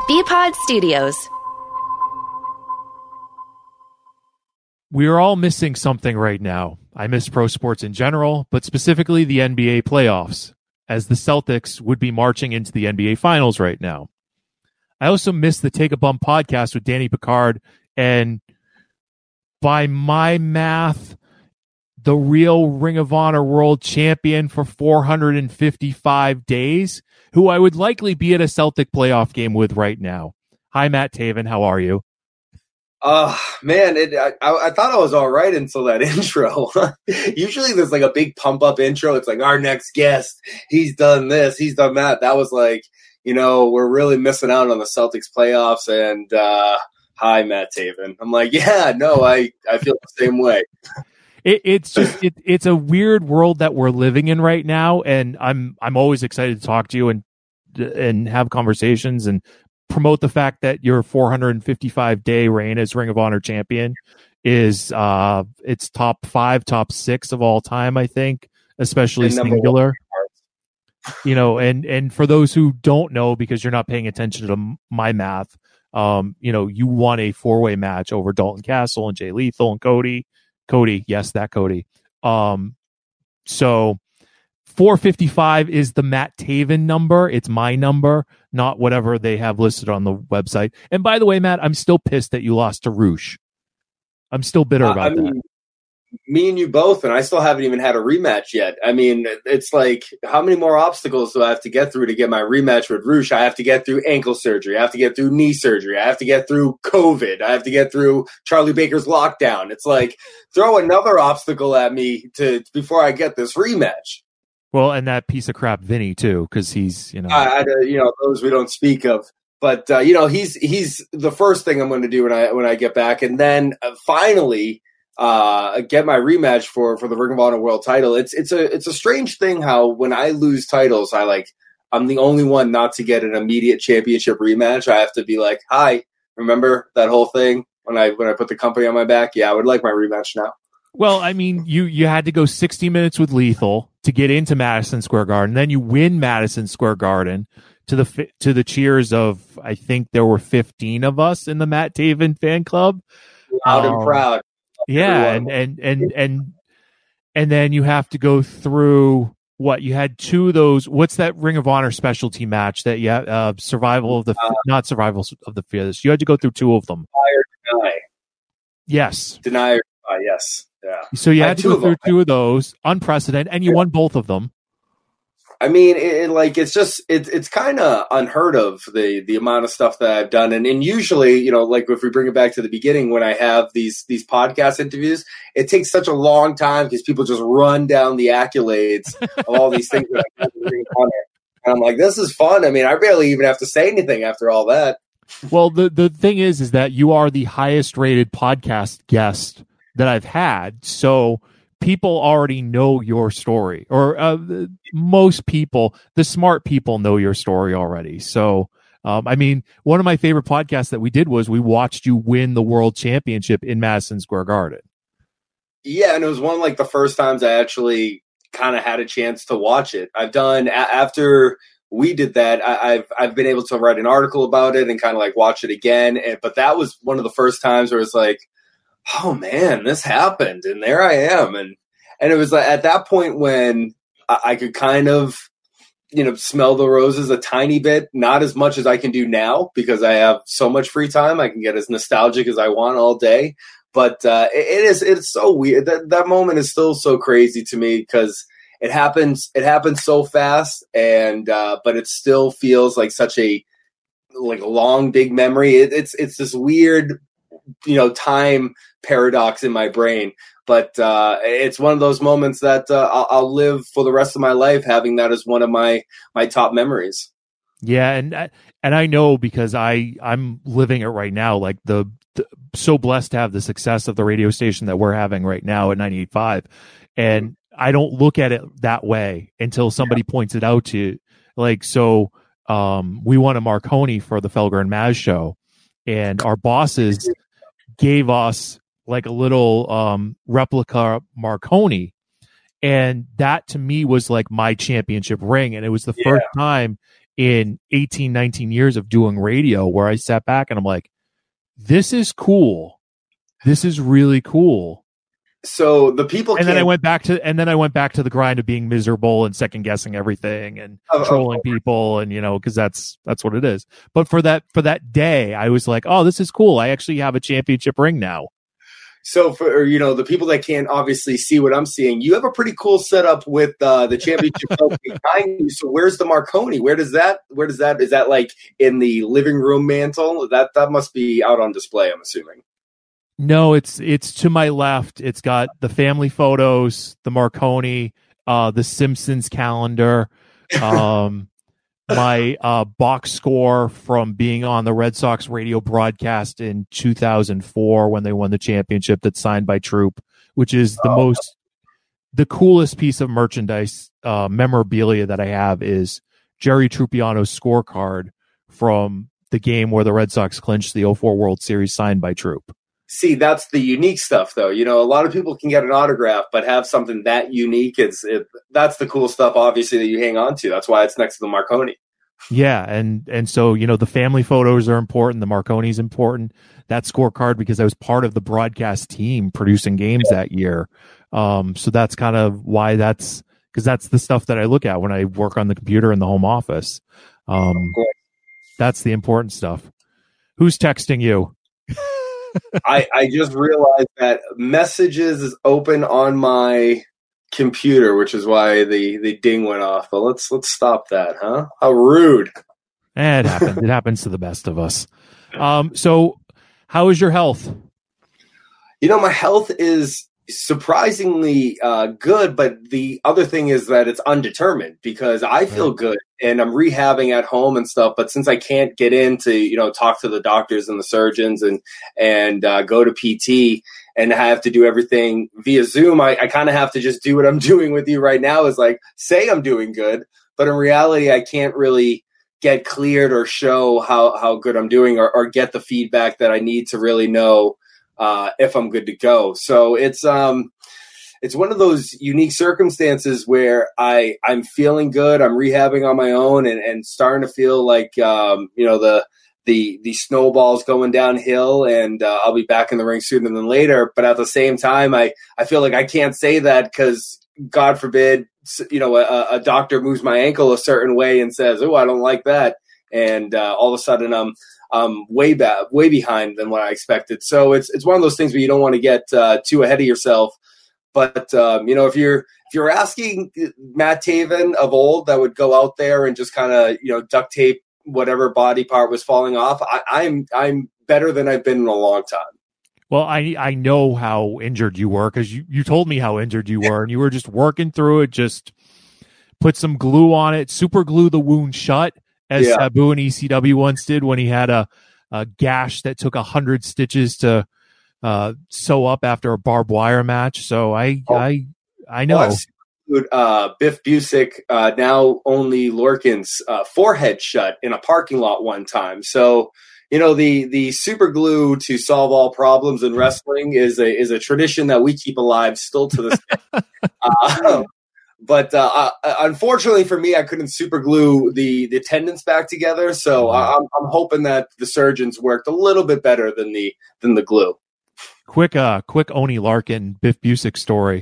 BPod Studios. We are all missing something right now. I miss pro sports in general, but specifically the NBA playoffs, as the Celtics would be marching into the NBA Finals right now. I also miss the Take a Bump podcast with Danny Picard, and by my math, the real Ring of Honor world champion for 455 days, who I would likely be at a Celtic playoff game with right now. Hi, Matt Taven. How are you? Man, I thought I was all right until that intro. Usually there's like a big pump up intro. It's like our next guest, he's done this, he's done that. That was like, we're really missing out on the Celtics playoffs. And hi, Matt Taven. I'm like, yeah, no, I feel the same way. It's a weird world that we're living in right now, and I'm always excited to talk to you and have conversations and promote the fact that your 455-day reign as Ring of Honor champion is it's top 5, top 6 of all time, I think, especially singular. And for those who don't know, because you're not paying attention to my math, you won a 4-way match over Dalton Castle and Jay Lethal and Cody. Yes, that Cody. So 455 is the Matt Taven number. It's my number, not whatever they have listed on the website. And by the way, Matt, I'm still pissed that you lost to Roosh. I'm still bitter about that. Me and you both, and I still haven't even had a rematch yet. I mean, it's like, how many more obstacles do I have to get through to get my rematch with Roosh? I have to get through ankle surgery. I have to get through knee surgery. I have to get through COVID. I have to get through Charlie Baker's lockdown. It's like, throw another obstacle at me before I get this rematch. Well, and that piece of crap Vinny too, because he's those we don't speak of. But he's the first thing I'm going to do when I get back, and then finally get my rematch for the Ring of Honor World Title. It's a strange thing how when I lose titles, I'm the only one not to get an immediate championship rematch. I have to be like, hi, remember that whole thing when I put the company on my back? Yeah, I would like my rematch now. Well, I mean, you had to go 60 minutes with Lethal to get into Madison Square Garden. Then you win Madison Square Garden to the cheers of, I think there were 15 of us in the Matt Taven fan club. Loud and proud. Yeah, and then you have to go through what you had 2 of those. What's that Ring of Honor specialty match that you have? Survival of the Fittest. You had to go through 2 of them. Deny. Yes. Deny or deny, yes. Yeah. So you had to go through 2 of those, unprecedented, and you won both of them. I mean, it's kind of unheard of, the amount of stuff that I've done. And usually, like if we bring it back to the beginning, when I have these podcast interviews, it takes such a long time because people just run down the accolades of all these things that I've done. And I'm like, this is fun. I mean, I barely even have to say anything after all that. Well, the thing is that you are the highest rated podcast guest that I've had. So people already know your story, or most people, the smart people, know your story already. So, I mean, one of my favorite podcasts that we did was we watched you win the world championship in Madison Square Garden. Yeah, and it was one of the first times I actually kind of had a chance to watch it. I've done after we did that. I've been able to write an article about it and kind of watch it again. But that was one of the first times where it's like, oh man, this happened, and there I am, and it was at that point when I could kind of, smell the roses a tiny bit, not as much as I can do now because I have so much free time. I can get as nostalgic as I want all day, but it's so weird. That moment is still so crazy to me because it happens so fast, and but it still feels like such a long big memory. It's this weird time paradox in my brain, but it's one of those moments that I'll live for the rest of my life having that as one of my top memories. Yeah, and I know because I'm living it right now. So blessed to have the success of the radio station that we're having right now at 98.5, and I don't look at it that way until somebody points it out to you. We won a Marconi for the Felger and Maz show, and our bosses gave us a little replica Marconi, and that to me was my championship ring, and it was the first time in 18, 19 years of doing radio, where I sat back and I'm like, this is cool. This is really cool. So the people then I went back to the grind of being miserable and second guessing everything and trolling people, and because that's what it is. But for that day, I was like, oh, this is cool. I actually have a championship ring now. So for the people that can't obviously see what I'm seeing, you have a pretty cool setup with the championship behind you. So where's the Marconi? Where does that is that like in the living room mantle? That must be out on display, I'm assuming. No, it's to my left. It's got the family photos, the Marconi, the Simpsons calendar, my box score from being on the Red Sox radio broadcast in 2004 when they won the championship, that's signed by Troop, which is the coolest piece of merchandise memorabilia that I have is Jerry Trupiano's scorecard from the game where the Red Sox clinched the 04 World Series, signed by Troop. See, that's the unique stuff, though. A lot of people can get an autograph, but have something that unique. That's the cool stuff, obviously, that you hang on to. That's why it's next to the Marconi. Yeah, and so the family photos are important. The Marconi is important. That scorecard, because I was part of the broadcast team producing games that year. So that's kind of why because that's the stuff that I look at when I work on the computer in the home office. That's the important stuff. Who's texting you? I just realized that messages is open on my computer, which is why the ding went off. But let's stop that, huh? How rude. It happens. It happens to the best of us. So how is your health? My health is surprisingly good, but the other thing is that it's undetermined, because I feel good and I'm rehabbing at home and stuff. But since I can't get in to, talk to the doctors and the surgeons and go to PT and have to do everything via Zoom, I kind of have to just do what I'm doing with you right now, is like say I'm doing good, but in reality, I can't really get cleared or show how good I'm doing or get the feedback that I need to really know if I'm good to go. So it's one of those unique circumstances where I'm feeling good. I'm rehabbing on my own and starting to feel like, the snowball's going downhill, and I'll be back in the ring sooner than later. But at the same time, I feel like I can't say that, because God forbid, a doctor moves my ankle a certain way and says, "Oh, I don't like that." And all of a sudden I'm way behind than what I expected. So it's one of those things where you don't want to get too ahead of yourself. But if you're asking Matt Taven of old, that would go out there and just kind of duct tape whatever body part was falling off, I'm better than I've been in a long time. Well, I know how injured you were, because you told me how injured you were, and you were just working through it. Just put some glue on it, super glue the wound shut, as Sabu in ECW once did when he had a gash that took 100 stitches to sew up after a barbed wire match. So I know. Biff Busick, now only Lorcan's forehead shut in a parking lot one time. So, the super glue to solve all problems in wrestling is a tradition that we keep alive still to this day. But unfortunately for me, I couldn't super glue the tendons back together. So I'm hoping that the surgeons worked a little bit better than the glue. Quick Oney Larkin, Biff Busick story.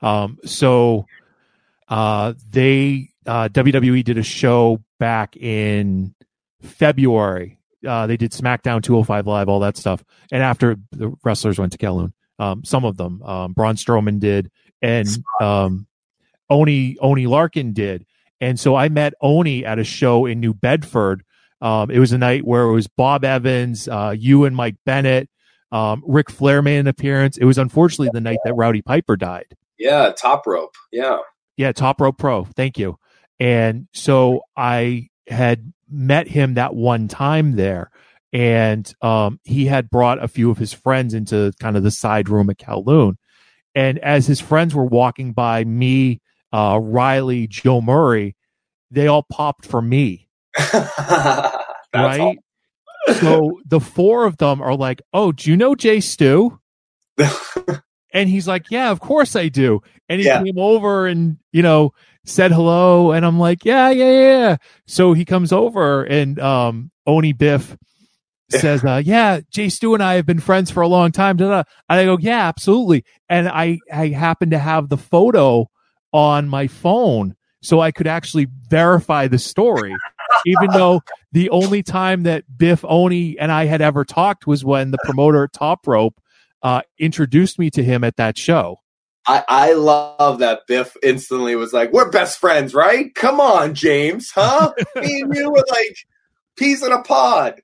WWE did a show back in February. They did SmackDown 205 Live, all that stuff. And after the wrestlers went to Kowloon, some of them, Braun Strowman did, and Oney Larkin did. And so I met Oney at a show in New Bedford. It was a night where it was Bob Evans, you and Mike Bennett, Ric Flair made an appearance. It was unfortunately the night that Rowdy Piper died. Yeah, Top Rope. Yeah, Top Rope Pro. Thank you. And so I had met him that one time there, and he had brought a few of his friends into kind of the side room at Kowloon. And as his friends were walking by me, Riley, Joe Murray, they all popped for me. Right? Awesome. So the four of them are like, "Oh, do you know Jay Stu?" And he's like, "Yeah, of course I do." And he came over and, said hello, and I'm like, yeah. So he comes over, and Oni Biff says, yeah, Jay Stu and I have been friends for a long time. And I go, yeah, absolutely. And I happen to have the photo on my phone so I could actually verify the story, even though the only time that Biff, Oni, and I had ever talked was when the promoter at Top Rope introduced me to him at that show. I love that Biff instantly was like, we're best friends, right? Come on, James, huh? Me and you were like peas in a pod.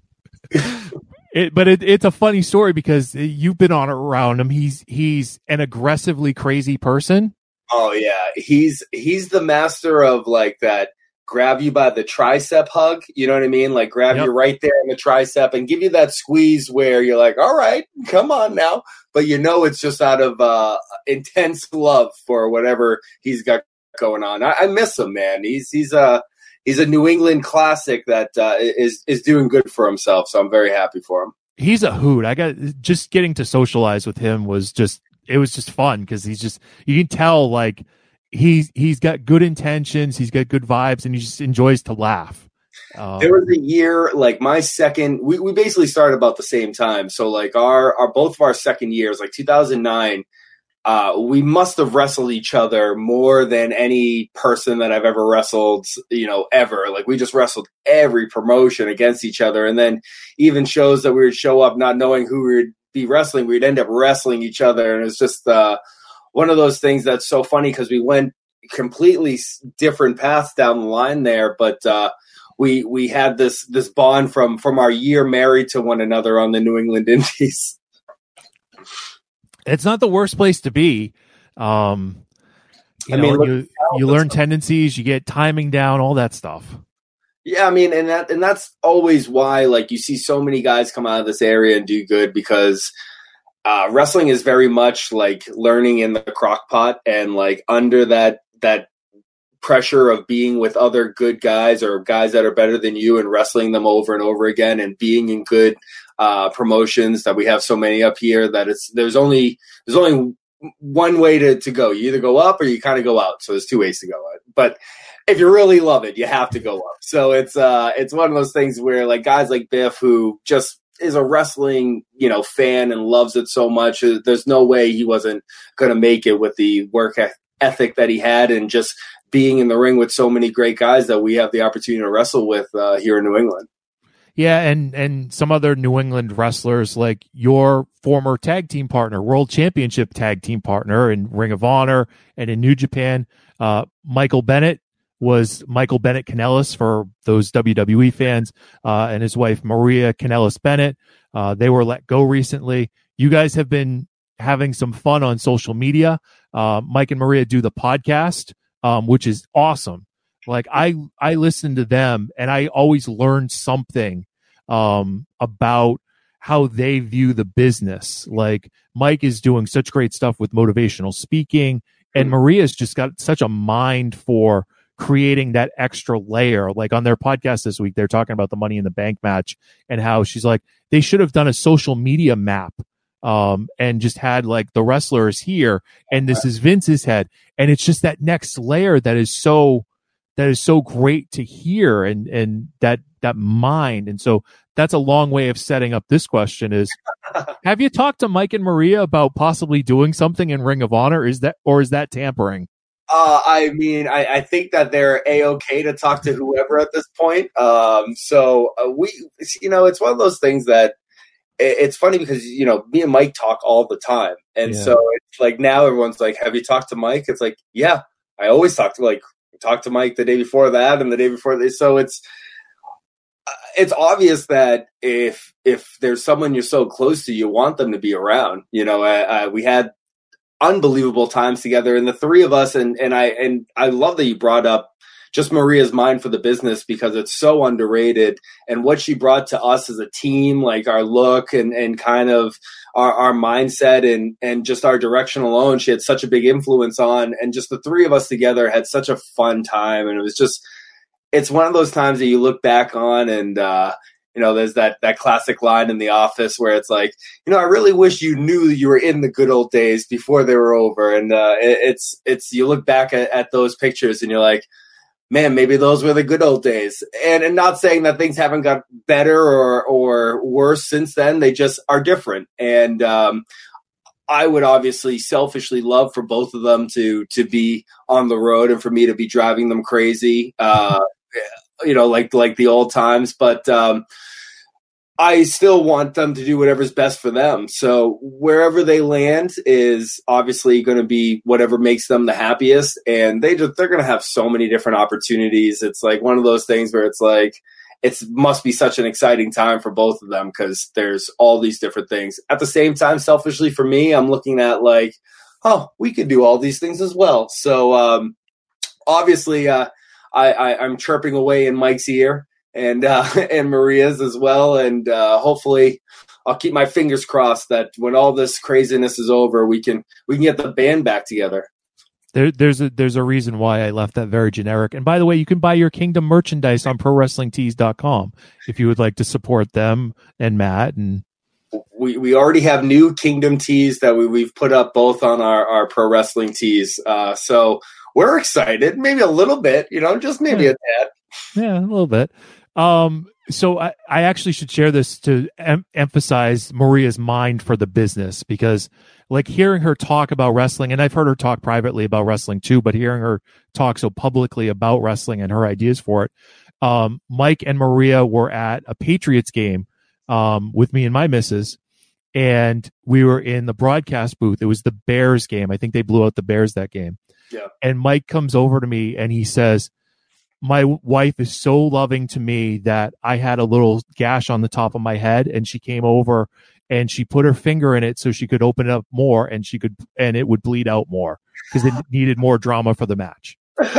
It's a funny story because you've been on around him. He's an aggressively crazy person. Oh yeah, he's the master of like that. Grab you by the tricep hug, you know what I mean? Like grab you right there in the tricep and give you that squeeze where you're like, all right, come on now. But you know it's just out of intense love for whatever he's got going on. I miss him, man. He's a New England classic that is doing good for himself. So I'm very happy for him. He's a hoot. Just getting to socialize with him was just fun because you can tell like he's got good intentions, he's got good vibes, and he just enjoys to laugh. There was a year, like my second, we basically started about the same time. So like our both of our second years, like 2009, we must have wrestled each other more than any person that I've ever wrestled, ever. Like we just wrestled every promotion against each other. And then even shows that we would show up not knowing who we would be wrestling, we'd end up wrestling each other. And it's just one of those things that's so funny because we went completely different paths down the line there. But we had this bond from our year married to one another on the New England Indies. It's not the worst place to be. You learn tendencies, you get timing down, all that stuff. Yeah, I mean, and that's always why like you see so many guys come out of this area and do good because wrestling is very much like learning in the crock pot, and like under that pressure of being with other good guys or guys that are better than you and wrestling them over and over again and being in good promotions that we have so many up here that there's only one way to go. You either go up or you kind of go out. So there's two ways to go. But if you really love it, you have to go up. So it's one of those things where like guys like Biff, who just is a wrestling, fan and loves it so much, there's no way he wasn't going to make it with the work ethic that he had and just being in the ring with so many great guys that we have the opportunity to wrestle with here in New England. Yeah, and some other New England wrestlers like your former tag team partner, world championship tag team partner in Ring of Honor and in New Japan, Michael Bennett was Michael Bennett Kanellis for those WWE fans, and his wife Maria Kanellis Bennett. They were let go recently. You guys have been having some fun on social media. Mike and Maria do the podcast, which is awesome. Like I listen to them and I always learn something about how they view the business. Like Mike is doing such great stuff with motivational speaking, and Maria's just got such a mind for creating that extra layer. Like on their podcast this week, they're talking about the Money in the Bank match and how she's like, they should have done a social media map and just had like the wrestlers here and this is Vince's head. And it's just that next layer that is so great to hear and that mind. And so that's a long way of setting up this question is, have you talked to Mike and Maria about possibly doing something in Ring of Honor? Is that tampering? I mean, I think that they're A-okay to talk to whoever at this point. So it's one of those things that it's funny because, me and Mike talk all the time. And so it's like now everyone's like, have you talked to Mike? It's like, yeah, I always talk to Mike the day before that and the day before this. So it's obvious that if there's someone you're so close to, you want them to be around. We had unbelievable times together, and the three of us, and I love that you brought up just Maria's mind for the business because it's so underrated, and what she brought to us as a team, like our look and kind of our mindset and just our direction alone, she had such a big influence on, and just the three of us together had such a fun time, and it's one of those times that you look back on and there's that classic line in The Office where it's like, I really wish you knew you were in the good old days before they were over. And it's you look back at those pictures and you're like, man, maybe those were the good old days. And not saying that things haven't got better or worse since then. They just are different. And I would obviously selfishly love for both of them to be on the road and for me to be driving them crazy, like the old times. But I still want them to do whatever's best for them. So wherever they land is obviously going to be whatever makes them the happiest. And they're going to have so many different opportunities. It's like one of those things where it's like, it must be such an exciting time for both of them because there's all these different things. At the same time, selfishly for me, I'm looking at like, oh, we could do all these things as well. So obviously I'm chirping away in Mike's ear and Maria's as well. And hopefully I'll keep my fingers crossed that when all this craziness is over, we can get the band back together. There's a reason why I left that very generic. And by the way, you can buy your Kingdom merchandise on ProWrestlingTees.com if you would like to support them and Matt. And we already have new Kingdom tees that we've put up both on our Pro Wrestling Tees. So we're excited, maybe a little bit, just maybe a tad. Yeah, a little bit. So I actually should share this to emphasize Maria's mind for the business, because like hearing her talk about wrestling, and I've heard her talk privately about wrestling too, but hearing her talk so publicly about wrestling and her ideas for it. Mike and Maria were at a Patriots game with me and my missus, and we were in the broadcast booth. It was the Bears game. I think they blew out the Bears that game. Yeah. And Mike comes over to me and he says, my wife is so loving to me that I had a little gash on the top of my head, and she came over and she put her finger in it so she could open it up more and it would bleed out more because it needed more drama for the match.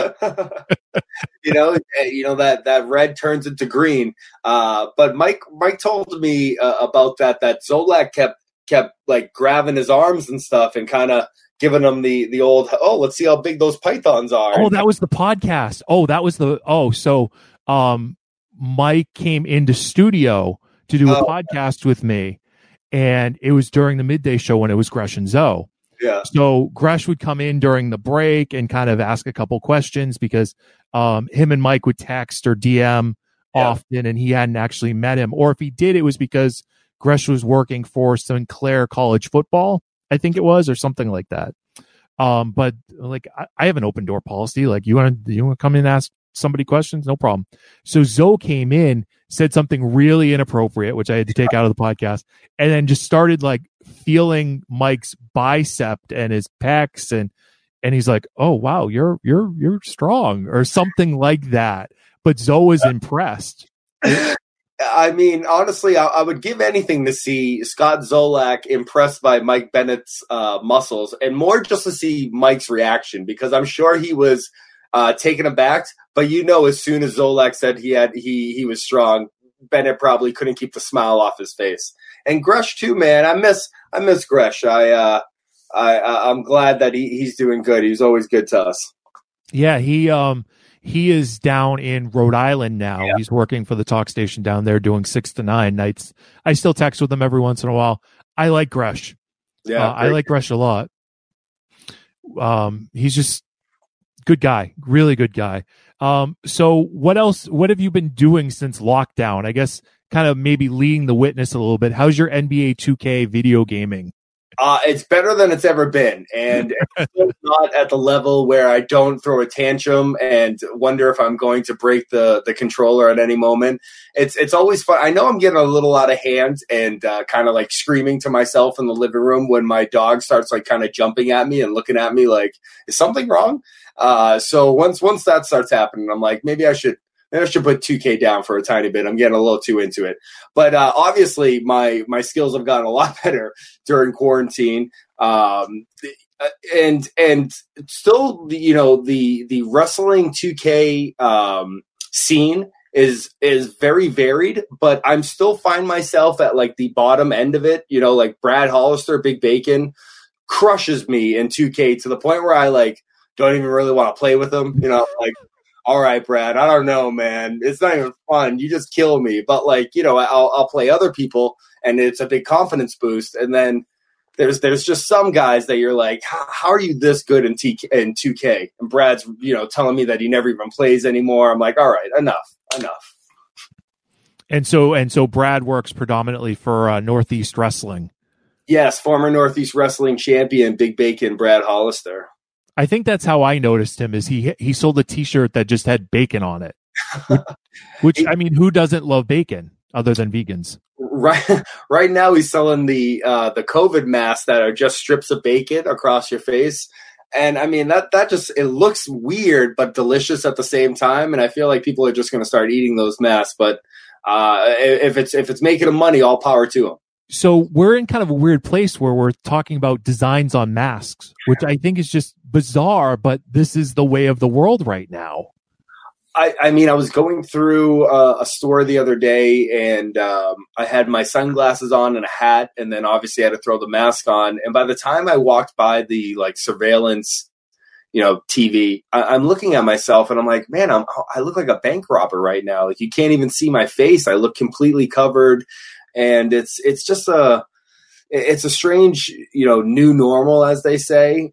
That red turns into green. But Mike told me about that Zolak kept like grabbing his arms and stuff and kind of giving him the old, let's see how big those pythons are. Oh, that was the podcast. So Mike came into studio to do a podcast with me, and it was during the midday show when it was Gresh and Zoe. Yeah. So Gresh would come in during the break and kind of ask a couple questions because him and Mike would text or DM often, and he hadn't actually met him. Or if he did, it was because Gresh was working for Sinclair College Football, I think it was, or something like that. But like I have an open door policy. Like you want to come in and ask somebody questions? No problem. So Zoe came in, said something really inappropriate, which I had to take out of the podcast, and then just started like feeling Mike's bicep and his pecs, and he's like, "Oh wow, you're strong," or something like that. But Zoe was impressed. I mean, honestly, I would give anything to see Scott Zolak impressed by Mike Bennett's muscles, and more just to see Mike's reaction, because I'm sure he was taken aback. But as soon as Zolak said he was strong, Bennett probably couldn't keep the smile off his face. And Gresh too, man. I miss Gresh. I'm glad that he's doing good. He was always good to us. Yeah, he is down in Rhode Island now. Yeah. He's working for the talk station down there doing 6 to 9 nights. I still text with him every once in a while. I like Gresh. Yeah, I like Gresh a lot. He's just good guy, really good guy. So what else? What have you been doing since lockdown? I guess kind of maybe leading the witness a little bit. How's your NBA 2K video gaming? It's better than it's ever been, and it's still not at the level where I don't throw a tantrum and wonder if I'm going to break the controller at any moment. It's always fun. I know I'm getting a little out of hand and kind of like screaming to myself in the living room when my dog starts like kind of jumping at me and looking at me like, is something wrong? So once that starts happening, I'm like, maybe I should put 2K down for a tiny bit. I'm getting a little too into it. But obviously, my skills have gotten a lot better during quarantine. And still, the wrestling 2K scene is very varied. But I'm still find myself at like the bottom end of it. Like Brad Hollister, Big Bacon, crushes me in 2K to the point where I like don't even really want to play with him. Like. all right, Brad, I don't know, man. It's not even fun. You just kill me. But like, I'll play other people and it's a big confidence boost. And then there's just some guys that you're like, how are you this good in 2K? And Brad's, telling me that he never even plays anymore. I'm like, all right, enough. And so Brad works predominantly for Northeast Wrestling. Yes, former Northeast Wrestling champion, Big Bacon Brad Hollister. I think that's how I noticed him. Is he sold a T-shirt that just had bacon on it, which I mean, who doesn't love bacon other than vegans? Right now, he's selling the COVID masks that are just strips of bacon across your face. And I mean, that just, it looks weird, but delicious at the same time. And I feel like people are just going to start eating those masks. But if it's making them money, all power to them. So we're in kind of a weird place where we're talking about designs on masks, which I think is just bizarre, but this is the way of the world right now. I mean, I was going through a store the other day and I had my sunglasses on and a hat, and then obviously I had to throw the mask on. And by the time I walked by the surveillance, TV, I'm looking at myself and I'm like, man, I look like a bank robber right now. Like, you can't even see my face. I look completely covered. And it's just a strange, new normal, as they say.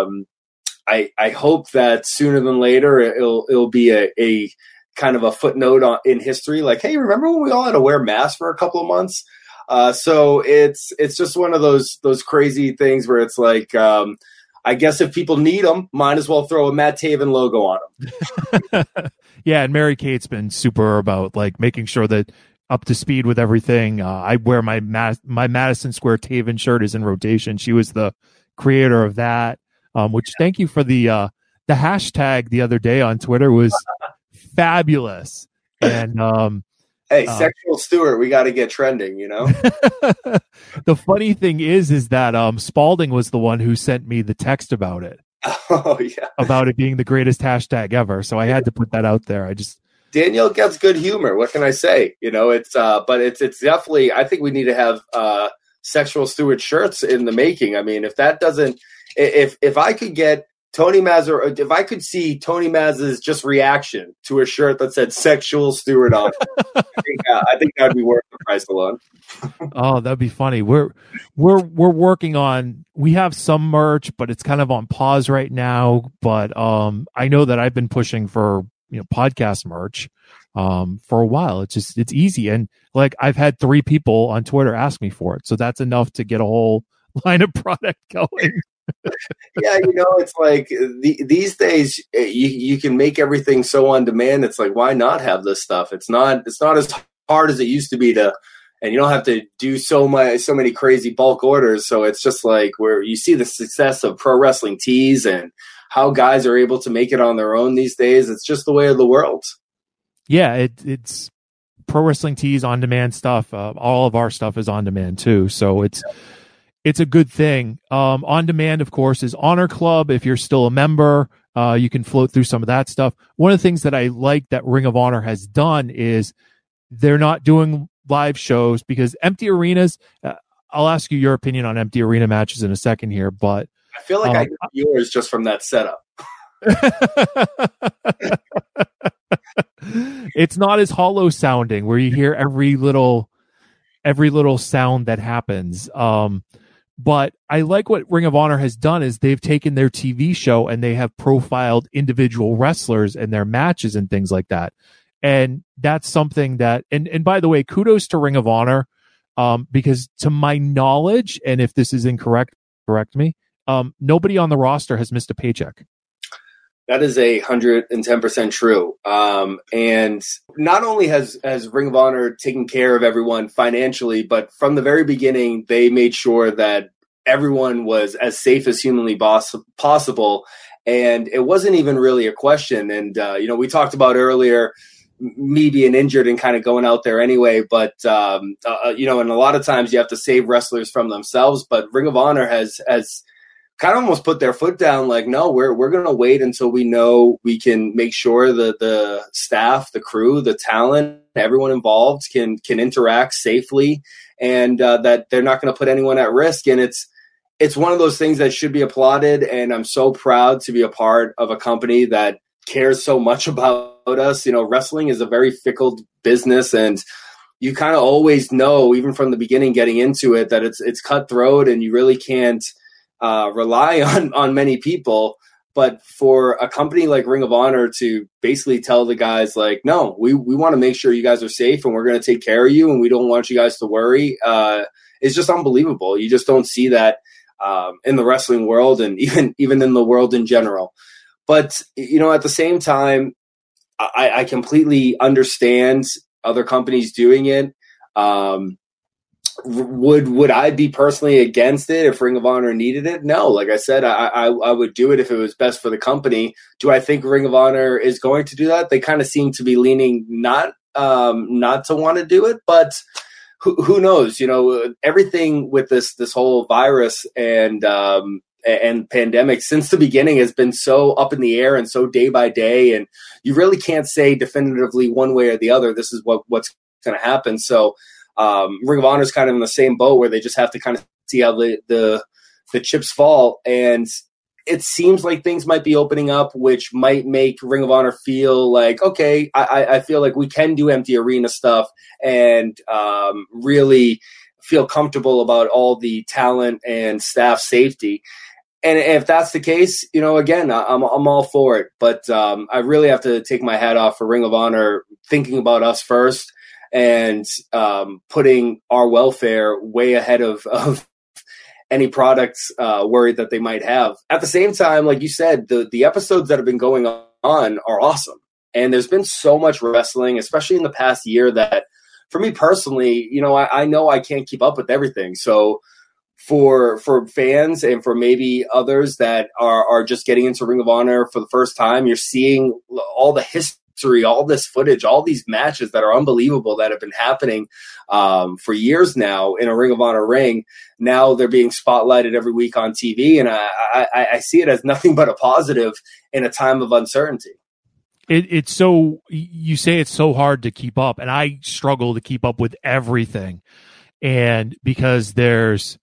I hope that sooner than later it'll be a kind of a footnote in history. Like, hey, remember when we all had to wear masks for a couple of months? So it's just one of those crazy things where it's like, I guess if people need them, might as well throw a Matt Taven logo on them. Yeah, and Mary Kate's been super about making sure that up to speed with everything. I wear my Madison Square Taven shirt is in rotation. She was the creator of that. Which, thank you for the hashtag the other day on Twitter was fabulous. And hey, Sexual Stewart, we got to get trending. The funny thing is that Spalding was the one who sent me the text about it. Oh yeah, about it being the greatest hashtag ever. So I had to put that out there. Danielle gets good humor. What can I say? But it's definitely, I think we need to have Sexual Stewart shirts in the making. I mean, if that doesn't, if I could get Tony Maz, or if I could see Tony Maz's just reaction to a shirt that said Sexual Stewart on it, I think that'd be worth the price alone. Oh, that'd be funny. We're working on, we have some merch, but it's kind of on pause right now. But I know that I've been pushing for podcast merch for a while. It's easy, and I've had 3 people on Twitter ask me for it, so that's enough to get a whole line of product going. Yeah, it's like these days you can make everything so on demand. It's like, why not have this stuff? It's not as hard as it used to be and you don't have to do so many crazy bulk orders. So it's just like where you see the success of Pro Wrestling Tees and how guys are able to make it on their own these days. It's just the way of the world. Yeah, it's Pro Wrestling Tees on demand stuff. All of our stuff is on demand too. So it's a good thing. On demand, of course, is Honor Club. If you're still a member, you can float through some of that stuff. One of the things that I like that Ring of Honor has done is they're not doing live shows, because empty arenas, I'll ask you your opinion on empty arena matches in a second here, but I feel like I get yours just from that setup. It's not as hollow sounding where you hear every little sound that happens. But I like what Ring of Honor has done is they've taken their TV show and they have profiled individual wrestlers and their matches and things like that. And that's something that, and by the way, kudos to Ring of Honor, because to my knowledge, and if this is incorrect, correct me, nobody on the roster has missed a paycheck. That is 110% true. And not only has Ring of Honor taken care of everyone financially, but from the very beginning, they made sure that everyone was as safe as humanly possible. And it wasn't even really a question. And, we talked about earlier me being injured and kind of going out there anyway. But, and a lot of times you have to save wrestlers from themselves. But Ring of Honor has kind of almost put their foot down, like, no, we're going to wait until we know we can make sure that the staff, the crew, the talent, everyone involved can interact safely, and that they're not going to put anyone at risk. And it's one of those things that should be applauded. And I'm so proud to be a part of a company that cares so much about us. Wrestling is a very fickle business, and you kind of always know, even from the beginning getting into it, that it's cutthroat and you really can't rely on many people. But for a company like Ring of Honor to basically tell the guys, like, no, we want to make sure you guys are safe and we're going to take care of you and we don't want you guys to worry, it's just unbelievable. You just don't see that in the wrestling world and even in the world in general. But, at the same time, I completely understand other companies doing it. Would I be personally against it if Ring of Honor needed it? No. Like I said, I would do it if it was best for the company. Do I think Ring of Honor is going to do that? They kind of seem to be leaning not to want to do it, but who knows? Everything with this whole virus and pandemic since the beginning has been so up in the air and so day by day, and you really can't say definitively one way or the other this is what's going to happen. So Ring of Honor is kind of in the same boat where they just have to kind of see how the chips fall, and it seems like things might be opening up, which might make Ring of Honor feel like, okay, I feel like we can do empty arena stuff and really feel comfortable about all the talent and staff safety. And if that's the case, again, I'm all for it. But I really have to take my hat off for Ring of Honor thinking about us first and putting our welfare way ahead of any products worry that they might have. At the same time, like you said, the episodes that have been going on are awesome. And there's been so much wrestling, especially in the past year, that for me personally, I know I can't keep up with everything. So for fans and for maybe others that are just getting into Ring of Honor for the first time, you're seeing all the history, all this footage, all these matches that are unbelievable that have been happening for years now in a Ring of Honor ring. Now they're being spotlighted every week on TV, and I see it as nothing but a positive in a time of uncertainty. It's so, you say it's so hard to keep up, and I struggle to keep up with everything. And because there's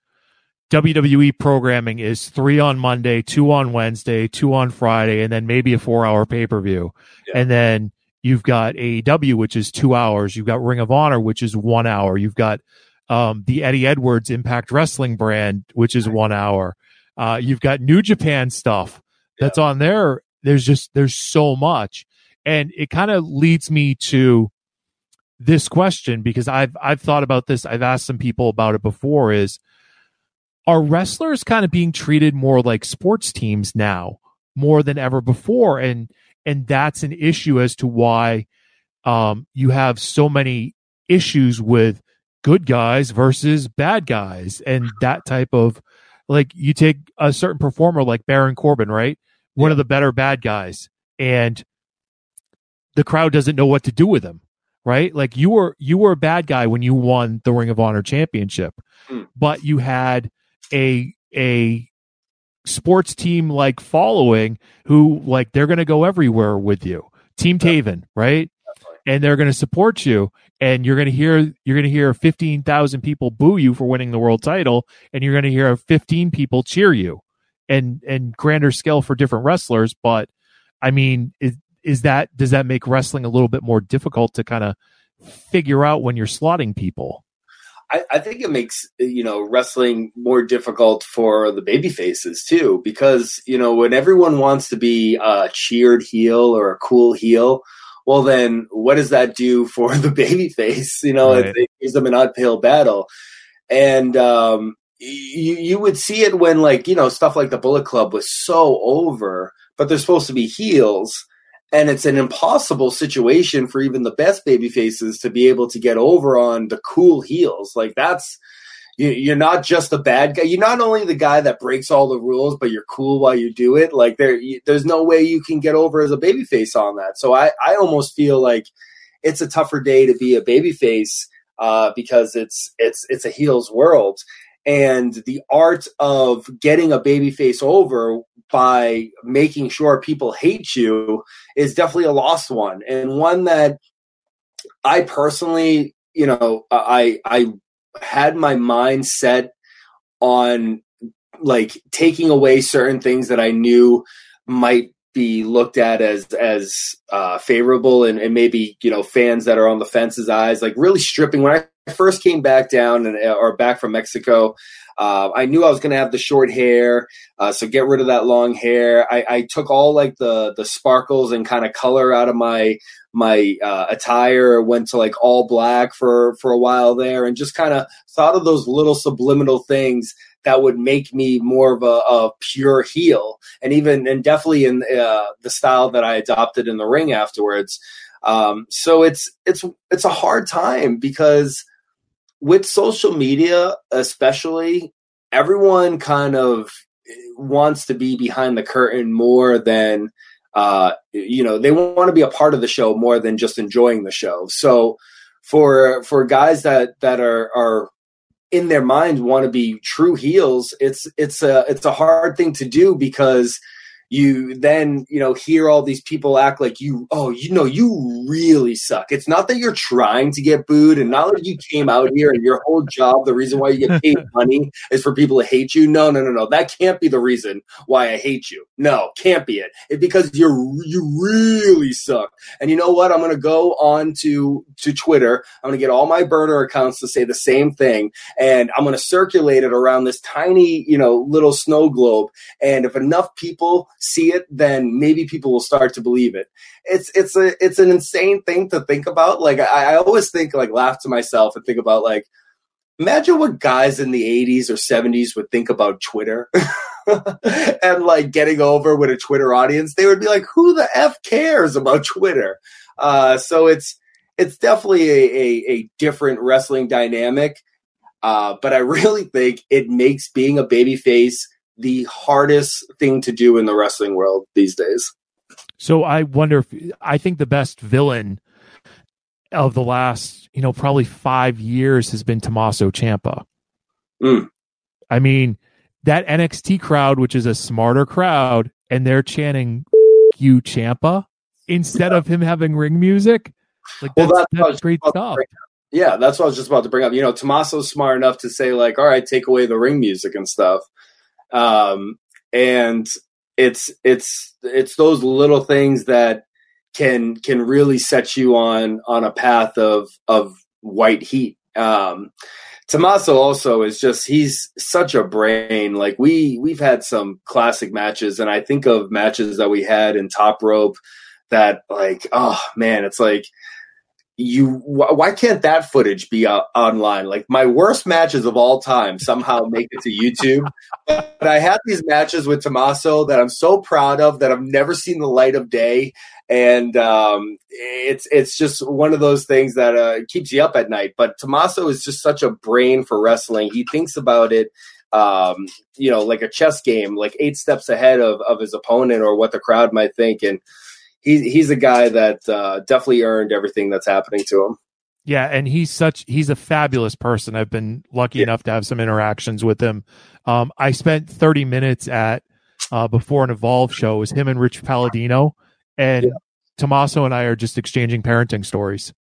WWE programming is 3 on Monday, 2 on Wednesday, 2 on Friday, and then maybe a 4-hour pay-per-view. Yeah. And then you've got AEW, which is 2 hours. You've got Ring of Honor, which is 1 hour. You've got the Eddie Edwards Impact Wrestling brand, which is 1 hour. You've got New Japan stuff that's on there. There's so much. And it kind of leads me to this question, because I've thought about this. I've asked some people about it before, is, are wrestlers kind of being treated more like sports teams now, more than ever before? And that's an issue as to why you have so many issues with good guys versus bad guys, and that type of, like, you take a certain performer like Baron Corbin, right? One of the better bad guys, and the crowd doesn't know what to do with him, right? Like, you were a bad guy when you won the Ring of Honor championship, but you had a sports team like following who, like, they're going to go everywhere with you. Team Taven, right? And they're going to support you, and you're going to hear 15,000 people boo you for winning the world title, and you're going to hear 15 people cheer you, and grander scale for different wrestlers. But I mean, does that make wrestling a little bit more difficult to kind of figure out when you're slotting people? I think it makes, wrestling more difficult for the baby faces too, because, when everyone wants to be a cheered heel or a cool heel, well, then what does that do for the baby face? Right. It gives them an uphill battle. And you would see it when, like, stuff like the Bullet Club was so over, but they're supposed to be heels. And it's an impossible situation for even the best baby faces to be able to get over on the cool heels. Like, you're not just the bad guy. You're not only the guy that breaks all the rules, but you're cool while you do it. Like, there's no way you can get over as a baby face on that. So I almost feel like it's a tougher day to be a baby face because it's a heel's world. And the art of getting a babyface over by making sure people hate you is definitely a lost one, and one that I personally, I had my mind set on, like, taking away certain things that I knew might be looked at as favorable and maybe, fans that are on the fence's eyes, like really stripping. When I first came back down or back from Mexico, I knew I was going to have the short hair. So get rid of that long hair. I took all like the sparkles and kind of color out of my attire, went to like all black for a while there, and just kind of thought of those little subliminal things that would make me more of a pure heel, and definitely in the style that I adopted in the ring afterwards. So it's a hard time because with social media, especially, everyone kind of wants to be behind the curtain more than, they want to be a part of the show more than just enjoying the show. So for guys that are in their mind want to be true heels, it's a hard thing to do because you then, hear all these people act like you really suck. It's not that you're trying to get booed and not that you came out here and your whole job, the reason why you get paid money is for people to hate you. No. That can't be the reason why I hate you. No, can't be it. It's because you really suck. And you know what? I'm going to go on to Twitter. I'm going to get all my burner accounts to say the same thing. And I'm going to circulate it around this tiny, little snow globe. And if enough people see it, then maybe people will start to believe it. It's an insane thing to think about. Like I always think, like, laugh to myself and think about, like, imagine what guys in the 80s or 70s would think about Twitter and like getting over with a Twitter audience. They would be like, who the F cares about Twitter? So it's definitely a different wrestling dynamic. But I really think it makes being a babyface the hardest thing to do in the wrestling world these days. So I wonder I think the best villain of the last, probably 5 years has been Tommaso Ciampa. I mean, that NXT crowd, which is a smarter crowd, and they're chanting "you Ciampa" instead of him having ring music. Like, that's great stuff. Yeah, that's what I was just about to bring up. Tommaso's smart enough to say, like, all right, take away the ring music and stuff. And it's those little things that can really set you on a path of white heat. Tommaso also is he's such a brain. Like we've had some classic matches, and I think of matches that we had in Top Rope that, like, oh man, it's like, why can't that footage be online? Like, my worst matches of all time somehow make it to YouTube. But I had these matches with Tommaso that I'm so proud of that I've never seen the light of day. And it's just one of those things that keeps you up at night. But Tommaso is just such a brain for wrestling. He thinks about it, like a chess game, like 8 steps ahead of his opponent or what the crowd might think. And he's a guy that definitely earned everything that's happening to him. Yeah, and he's a fabulous person. I've been lucky enough to have some interactions with him. I spent 30 minutes at before an Evolve show. It was him and Rich Palladino, and Tommaso and I are just exchanging parenting stories.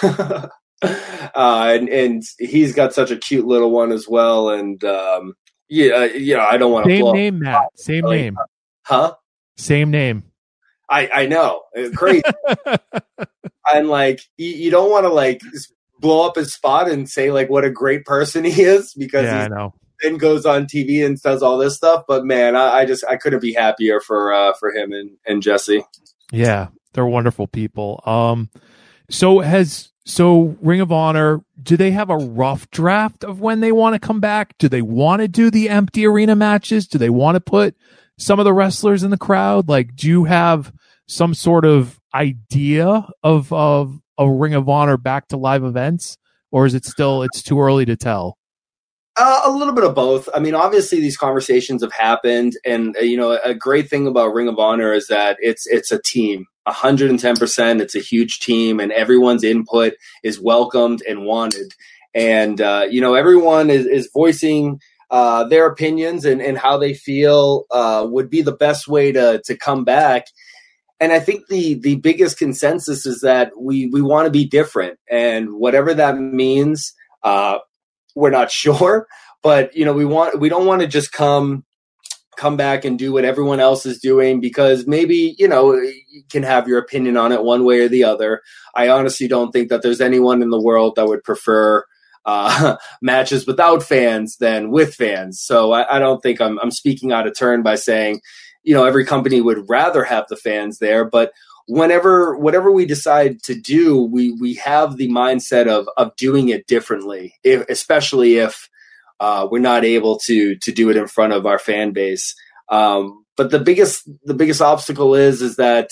And he's got such a cute little one as well. And I don't want to same name, Matt. Same name. Huh? Same name. I know. It's crazy. And like, you don't want to like blow up his spot and say like what a great person he is, because I know. Then goes on TV and says all this stuff. But man, I couldn't be happier for him and Jesse. Yeah, they're wonderful people. So Ring of Honor, do they have a rough draft of when they want to come back? Do they want to do the empty arena matches? Do they want to put some of the wrestlers in the crowd? Like, do you have some sort of idea of a Ring of Honor back to live events, or is it still, it's too early to tell? A little bit of both. I mean, obviously these conversations have happened, and a great thing about Ring of Honor is that it's a team. 110%. It's a huge team, and everyone's input is welcomed and wanted. And everyone is voicing their opinions and how they feel would be the best way to come back. And I think the biggest consensus is that we want to be different, and whatever that means, we're not sure. But we don't want to just come come back and do what everyone else is doing because maybe, you can have your opinion on it one way or the other. I honestly don't think that there's anyone in the world that would prefer matches without fans than with fans. So I don't think I'm speaking out of turn by saying, every company would rather have the fans there. But whatever we decide to do, we have the mindset of doing it differently, especially if we're not able to do it in front of our fan base. But the biggest obstacle is that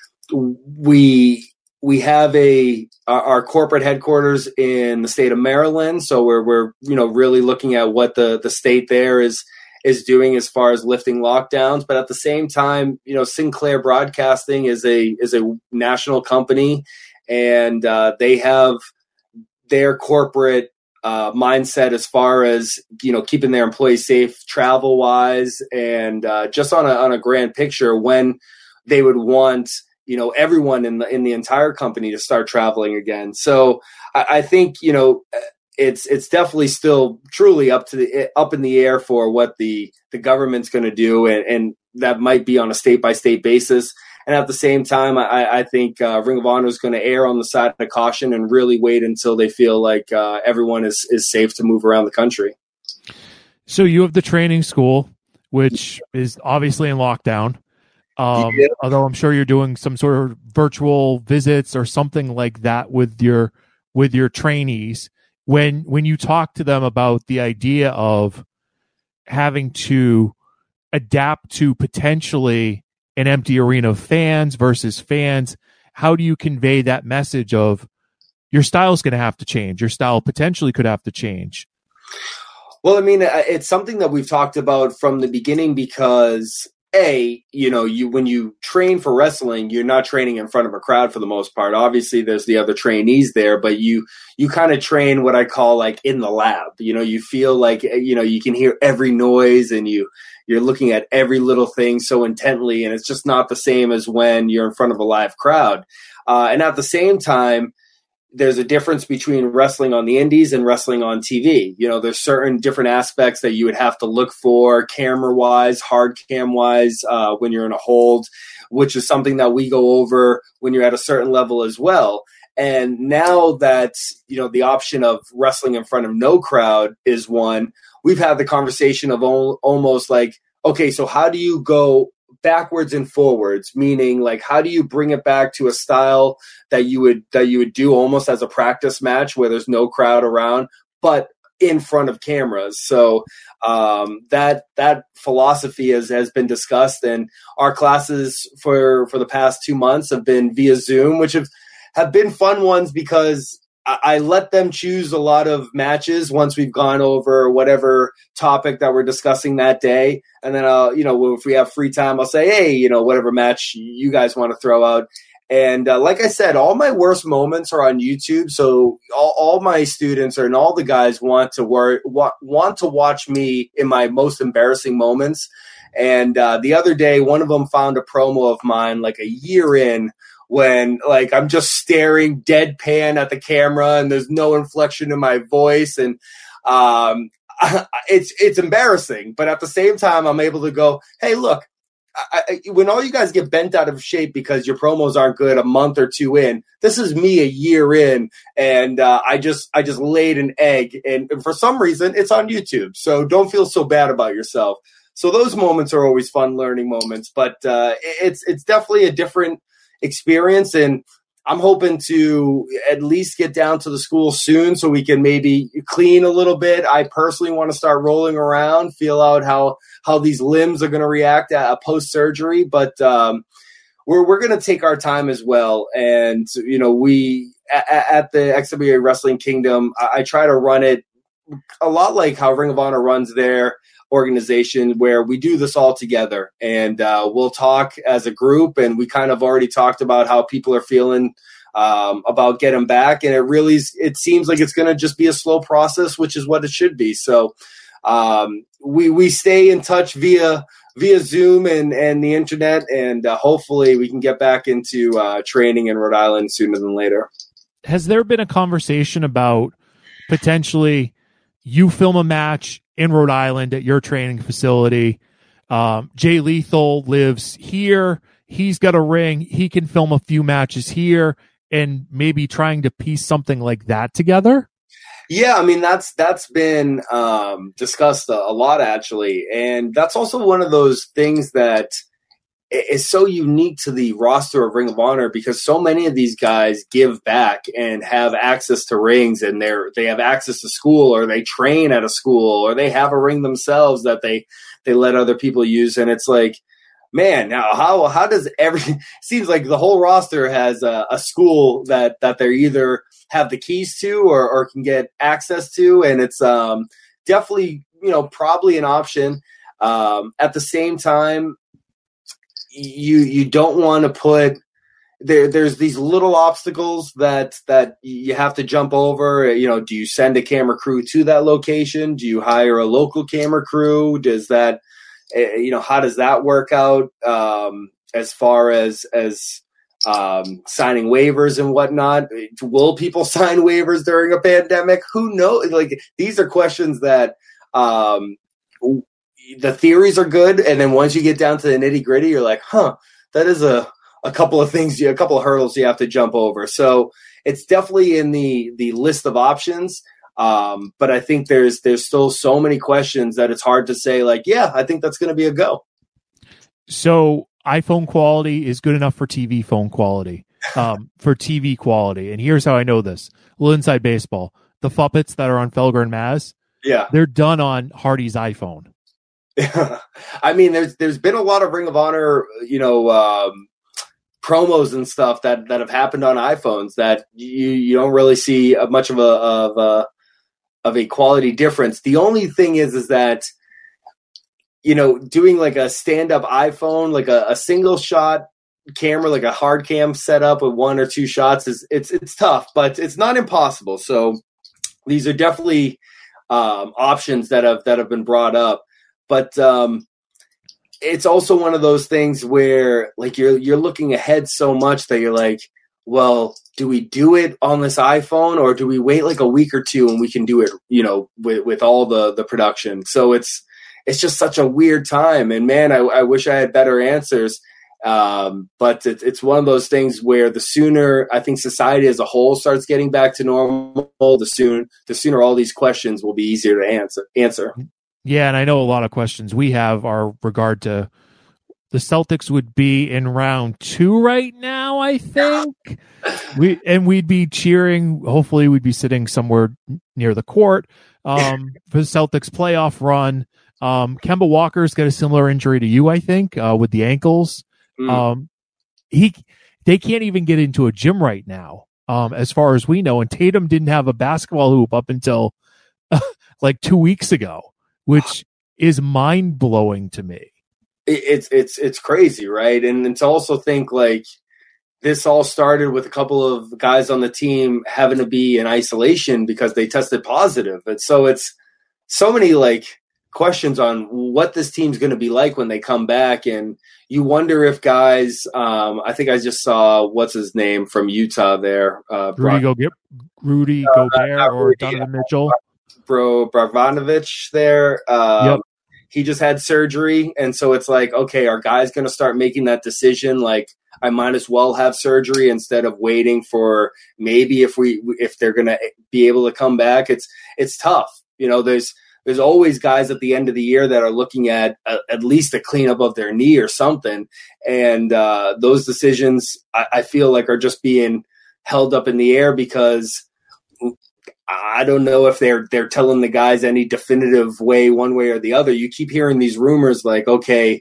we have our corporate headquarters in the state of Maryland. So we're really looking at what the state there is doing as far as lifting lockdowns. But at the same time, Sinclair Broadcasting is a national company, and they have their corporate mindset as far as keeping their employees safe travel wise, and just on a grand picture when they would want everyone in the entire company to start traveling again. So I think it's definitely still truly up in the air for what the government's going to do, and that might be on a state by state basis. And at the same time, I think Ring of Honor is going to err on the side of caution and really wait until they feel like everyone is safe to move around the country. So you have the training school, which is obviously in lockdown. Yeah. Although I'm sure you're doing some sort of virtual visits or something like that with your trainees. When you talk to them about the idea of having to adapt to potentially an empty arena of fans versus fans, how do you convey that message of your style is going to have to change? Your style potentially could have to change. Well, I mean, it's something that we've talked about from the beginning because when you train for wrestling, you're not training in front of a crowd for the most part. Obviously, there's the other trainees there, but you kind of train what I call like in the lab. You feel like, you can hear every noise and you're looking at every little thing so intently, and it's just not the same as when you're in front of a live crowd. And at the same time, there's a difference between wrestling on the indies and wrestling on TV. There's certain different aspects that you would have to look for camera-wise, hard cam-wise, when you're in a hold, which is something that we go over when you're at a certain level as well. And now that, the option of wrestling in front of no crowd is one, we've had the conversation of almost like, okay, so how do you go backwards and forwards, meaning like how do you bring it back to a style that you would do almost as a practice match where there's no crowd around but in front of cameras. So that philosophy has been discussed, and our classes for the past 2 months have been via Zoom, which have been fun ones because I let them choose a lot of matches once we've gone over whatever topic that we're discussing that day. And then, if we have free time, I'll say, hey, whatever match you guys want to throw out. And like I said, all my worst moments are on YouTube. So all my students and all the guys want to watch me in my most embarrassing moments. And the other day, one of them found a promo of mine like a year in, when like I'm just staring deadpan at the camera and there's no inflection in my voice, and it's embarrassing. But at the same time, I'm able to go, hey, look, when all you guys get bent out of shape because your promos aren't good a month or two in, this is me a year in, and I just laid an egg, and for some reason it's on YouTube. So don't feel so bad about yourself. So those moments are always fun learning moments, but it's definitely a different experience, and I'm hoping to at least get down to the school soon so we can maybe clean a little bit. I personally want to start rolling around, feel out how these limbs are going to react at post-surgery, but we're going to take our time as well. And we at the XWA Wrestling Kingdom, I try to run it a lot like how Ring of Honor runs their organization, where we do this all together, and we'll talk as a group, and we kind of already talked about how people are feeling about getting back, and it seems like it's going to just be a slow process, which is what it should be. So we stay in touch via Zoom and the internet, and hopefully we can get back into training in Rhode Island sooner than later. Has there been a conversation about potentially you film a match in Rhode Island at your training facility, Jay Lethal lives here. He's got a ring. He can film a few matches here, and maybe trying to piece something like that together. Yeah, I mean that's been discussed a lot actually, and that's also one of those things that is so unique to the roster of Ring of Honor, because so many of these guys give back and have access to rings, and they have access to school, or they train at a school, or they have a ring themselves that they let other people use. And it's like, man, now how does seems like the whole roster has a school that they either have the keys to or can get access to, and it's definitely probably an option. At the same time, you don't want to put there's these little obstacles that you have to jump over. Do you send a camera crew to that location? Do you hire a local camera crew? Does that how does that work out as far as signing waivers and whatnot? Will people sign waivers during a pandemic? Who knows? Like, these are questions that the theories are good, and then once you get down to the nitty gritty, you're like, that is a couple of things, a couple of hurdles you have to jump over. So it's definitely in the list of options. But I think there's still so many questions that it's hard to say, like, yeah, I think that's going to be a go. So iPhone quality is good enough for TV phone quality, for TV quality. And here's how I know this. A little inside baseball. The Fuppets that are on Felger and Maz, they're done on Hardy's iPhone. I mean, there's been a lot of Ring of Honor, promos and stuff that have happened on iPhones that you don't really see much of a quality difference. The only thing is that, doing like a stand-up iPhone, like a single shot camera, like a hard cam setup with one or two shots it's tough, but it's not impossible. So these are definitely options that have been brought up. But it's also one of those things where, like, you're looking ahead so much that you're like, well, do we do it on this iPhone, or do we wait like a week or two and we can do it, with all the production? So it's just such a weird time. And man, I wish I had better answers. But it's one of those things where the sooner I think society as a whole starts getting back to normal, the sooner all these questions will be easier to answer. Yeah, and I know a lot of questions we have are regard to the Celtics would be in round 2 right now, I think. We'd be cheering. Hopefully we'd be sitting somewhere near the court for the Celtics playoff run. Kemba Walker's got a similar injury to you, I think, with the ankles. They can't even get into a gym right now, as far as we know. And Tatum didn't have a basketball hoop up until like 2 weeks ago, which is mind blowing to me. It's crazy, right? And to also think, like, this all started with a couple of guys on the team having to be in isolation because they tested positive. And so it's so many like questions on what this team's going to be like when they come back. And you wonder if guys, I think I just saw, what's his name from Utah there? Rudy Gobert or Donovan Mitchell. Bogdanovic there. Yep. He just had surgery. And so it's like, okay, are guys going to start making that decision? Like, I might as well have surgery instead of waiting for maybe if they're going to be able to come back. It's tough. There's always guys at the end of the year that are looking at least a cleanup of their knee or something. And those decisions, I feel like, are just being held up in the air because I don't know if they're telling the guys any definitive way, one way or the other. You keep hearing these rumors like, okay,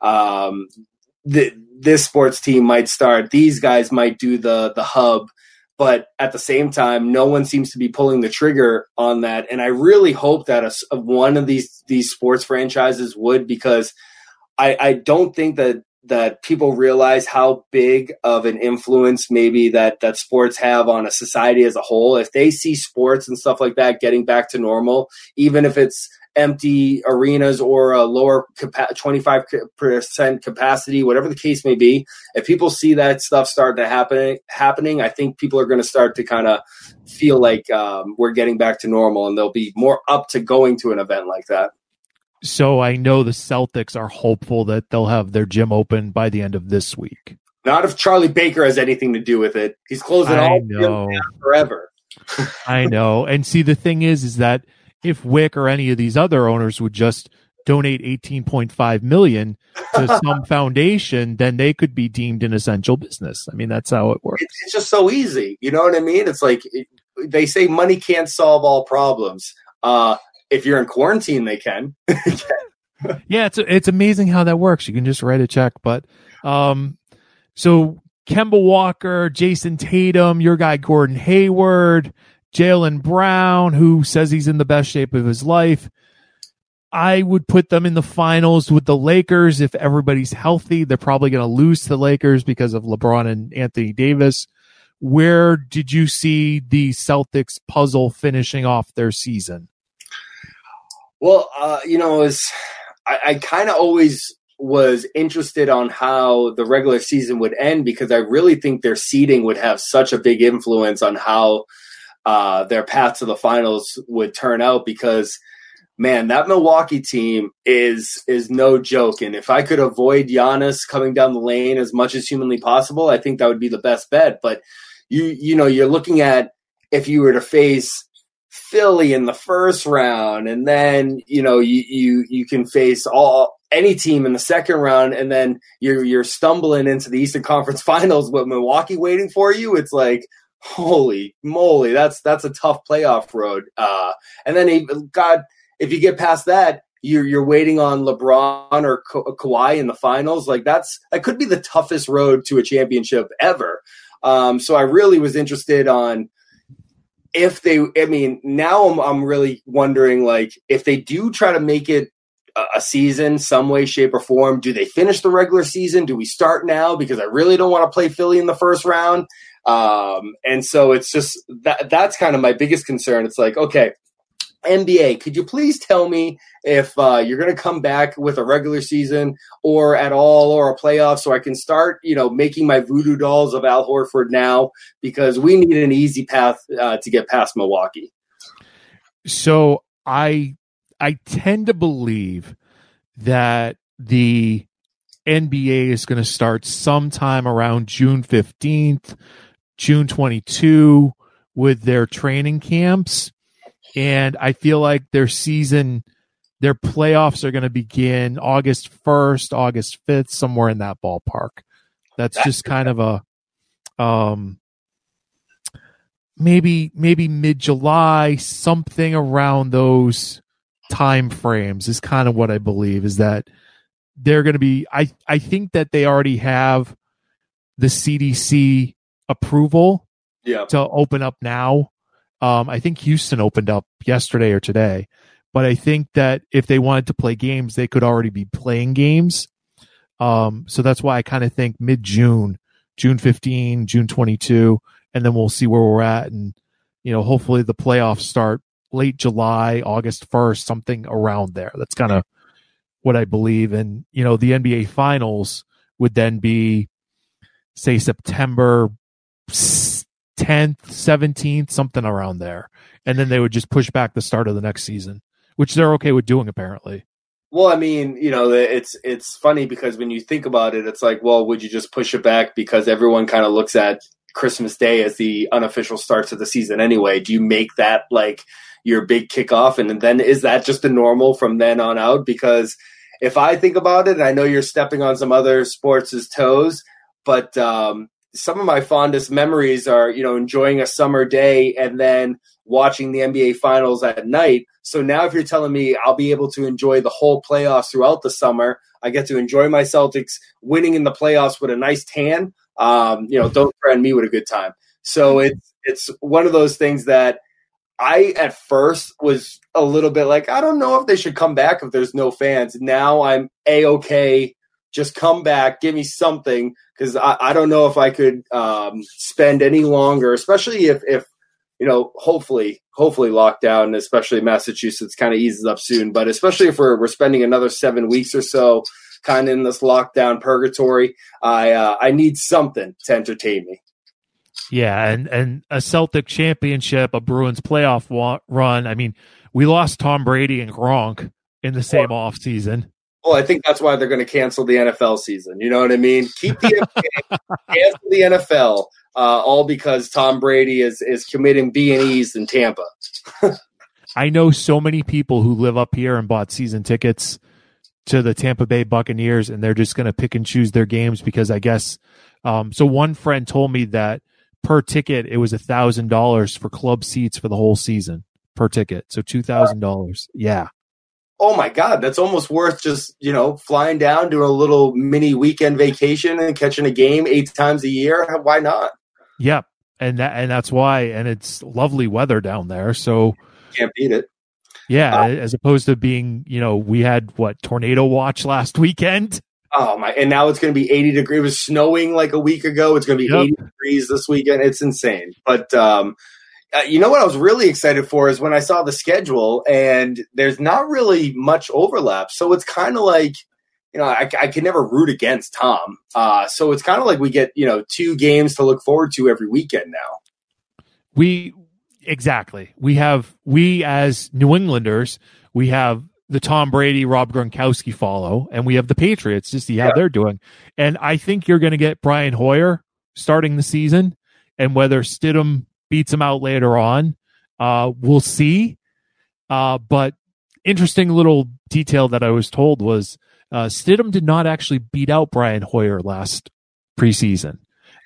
this sports team might start, these guys might do the hub, but at the same time, no one seems to be pulling the trigger on that. And I really hope that one of these sports franchises would, because I don't think that people realize how big of an influence maybe that sports have on a society as a whole. If they see sports and stuff like that getting back to normal, even if it's empty arenas or a lower 25% capacity, whatever the case may be, if people see that stuff start to happening, I think people are going to start to kind of feel like we're getting back to normal, and they'll be more up to going to an event like that. So I know the Celtics are hopeful that they'll have their gym open by the end of this week. Not if Charlie Baker has anything to do with it. He's closing all gyms down forever. I know. And see, the thing is that if Wick or any of these other owners would just donate $18.5 million to some foundation, then they could be deemed an essential business. I mean, that's how it works. It's just so easy. You know what I mean? It's like they say money can't solve all problems. If you're in quarantine, they can. Yeah, it's amazing how that works. You can just write a check. But so Kemba Walker, Jason Tatum, your guy Gordon Hayward, Jaylen Brown, who says he's in the best shape of his life. I would put them in the finals with the Lakers if everybody's healthy. They're probably going to lose to the Lakers because of LeBron and Anthony Davis. Where did you see the Celtics puzzle finishing off their season? Well, I kind of always was interested on how the regular season would end because I really think their seeding would have such a big influence on how their path to the finals would turn out because, man, that Milwaukee team is no joke. And if I could avoid Giannis coming down the lane as much as humanly possible, I think that would be the best bet. But you're looking at if you were to face Philly in the first round, and then you can face any team in the second round, and then you're stumbling into the Eastern Conference Finals with Milwaukee waiting for you. It's like, holy moly, that's a tough playoff road. And then if you get past that, you're waiting on LeBron or Kawhi in the finals. Like that could be the toughest road to a championship ever. So I really was interested on now I'm really wondering, like, if they do try to make it a season some way, shape, or form, do they finish the regular season? Do we start now? Because I really don't want to play Philly in the first round. And so it's just that's kind of my biggest concern. It's like, okay, NBA, could you please tell me if you're going to come back with a regular season or at all or a playoff so I can start, making my voodoo dolls of Al Horford now because we need an easy path to get past Milwaukee. So I tend to believe that the NBA is going to start sometime around June 15th, June 22 with their training camps. And I feel like their playoffs are going to begin August 1st, August 5th, somewhere in that ballpark. That's just kind of a maybe mid-July, something around those time frames is kind of what I believe is that they're going to be I think that they already have the CDC approval to open up now. I think Houston opened up yesterday or today, but I think that if they wanted to play games, they could already be playing games. So that's why I kind of think mid-June, June 15, June 22, and then we'll see where we're at. And, hopefully the playoffs start late July, August 1st, something around there. That's kind of what I believe. And, the NBA finals would then be, say, September 10th, 17th, something around there. And then they would just push back the start of the next season, which they're okay with doing, apparently. Well, I mean, it's funny because when you think about it, it's like, well, would you just push it back because everyone kind of looks at Christmas Day as the unofficial start to the season anyway? Do you make that like your big kickoff? And then is that just the normal from then on out? Because if I think about it, and I know you're stepping on some other sports' toes, but some of my fondest memories are, enjoying a summer day and then watching the NBA finals at night. So now if you're telling me I'll be able to enjoy the whole playoffs throughout the summer, I get to enjoy my Celtics winning in the playoffs with a nice tan. Don't threaten me with a good time. So it's one of those things that I at first was a little bit like, I don't know if they should come back if there's no fans. Now I'm A-okay. Just come back, give me something, because I don't know if I could spend any longer, especially if hopefully lockdown, especially Massachusetts, kind of eases up soon. But especially if we're spending another 7 weeks or so kind of in this lockdown purgatory, I need something to entertain me. Yeah, and a Celtic championship, a Bruins playoff run. I mean, we lost Tom Brady and Gronk in the same off season. Well, I think that's why they're going to cancel the NFL season. You know what I mean? Keep the NBA, cancel the NFL, all because Tom Brady is committing B&Es in Tampa. I know so many people who live up here and bought season tickets to the Tampa Bay Buccaneers, and they're just going to pick and choose their games because I guess so one friend told me that per ticket it was $1,000 for club seats for the whole season per ticket. So $2,000. Yeah. Oh my God, that's almost worth just, flying down, doing a little mini weekend vacation and catching a game 8 times a year. Why not? Yep. And that's why, and it's lovely weather down there. So can't beat it. Yeah. As opposed to being, we had tornado watch last weekend. Oh my. And now it's going to be 80 degrees. It was snowing like a week ago. It's going to be 80 degrees this weekend. It's insane. But, what I was really excited for is when I saw the schedule and there's not really much overlap. So it's kind of like, I can never root against Tom. So it's kind of like we get, 2 games to look forward to every weekend now. Exactly. We as New Englanders, we have the Tom Brady, Rob Gronkowski follow, and we have the Patriots to see how they're doing. And I think you're going to get Brian Hoyer starting the season, and whether Stidham beats him out later on, we'll see. But interesting little detail that I was told was Stidham did not actually beat out Brian Hoyer last preseason.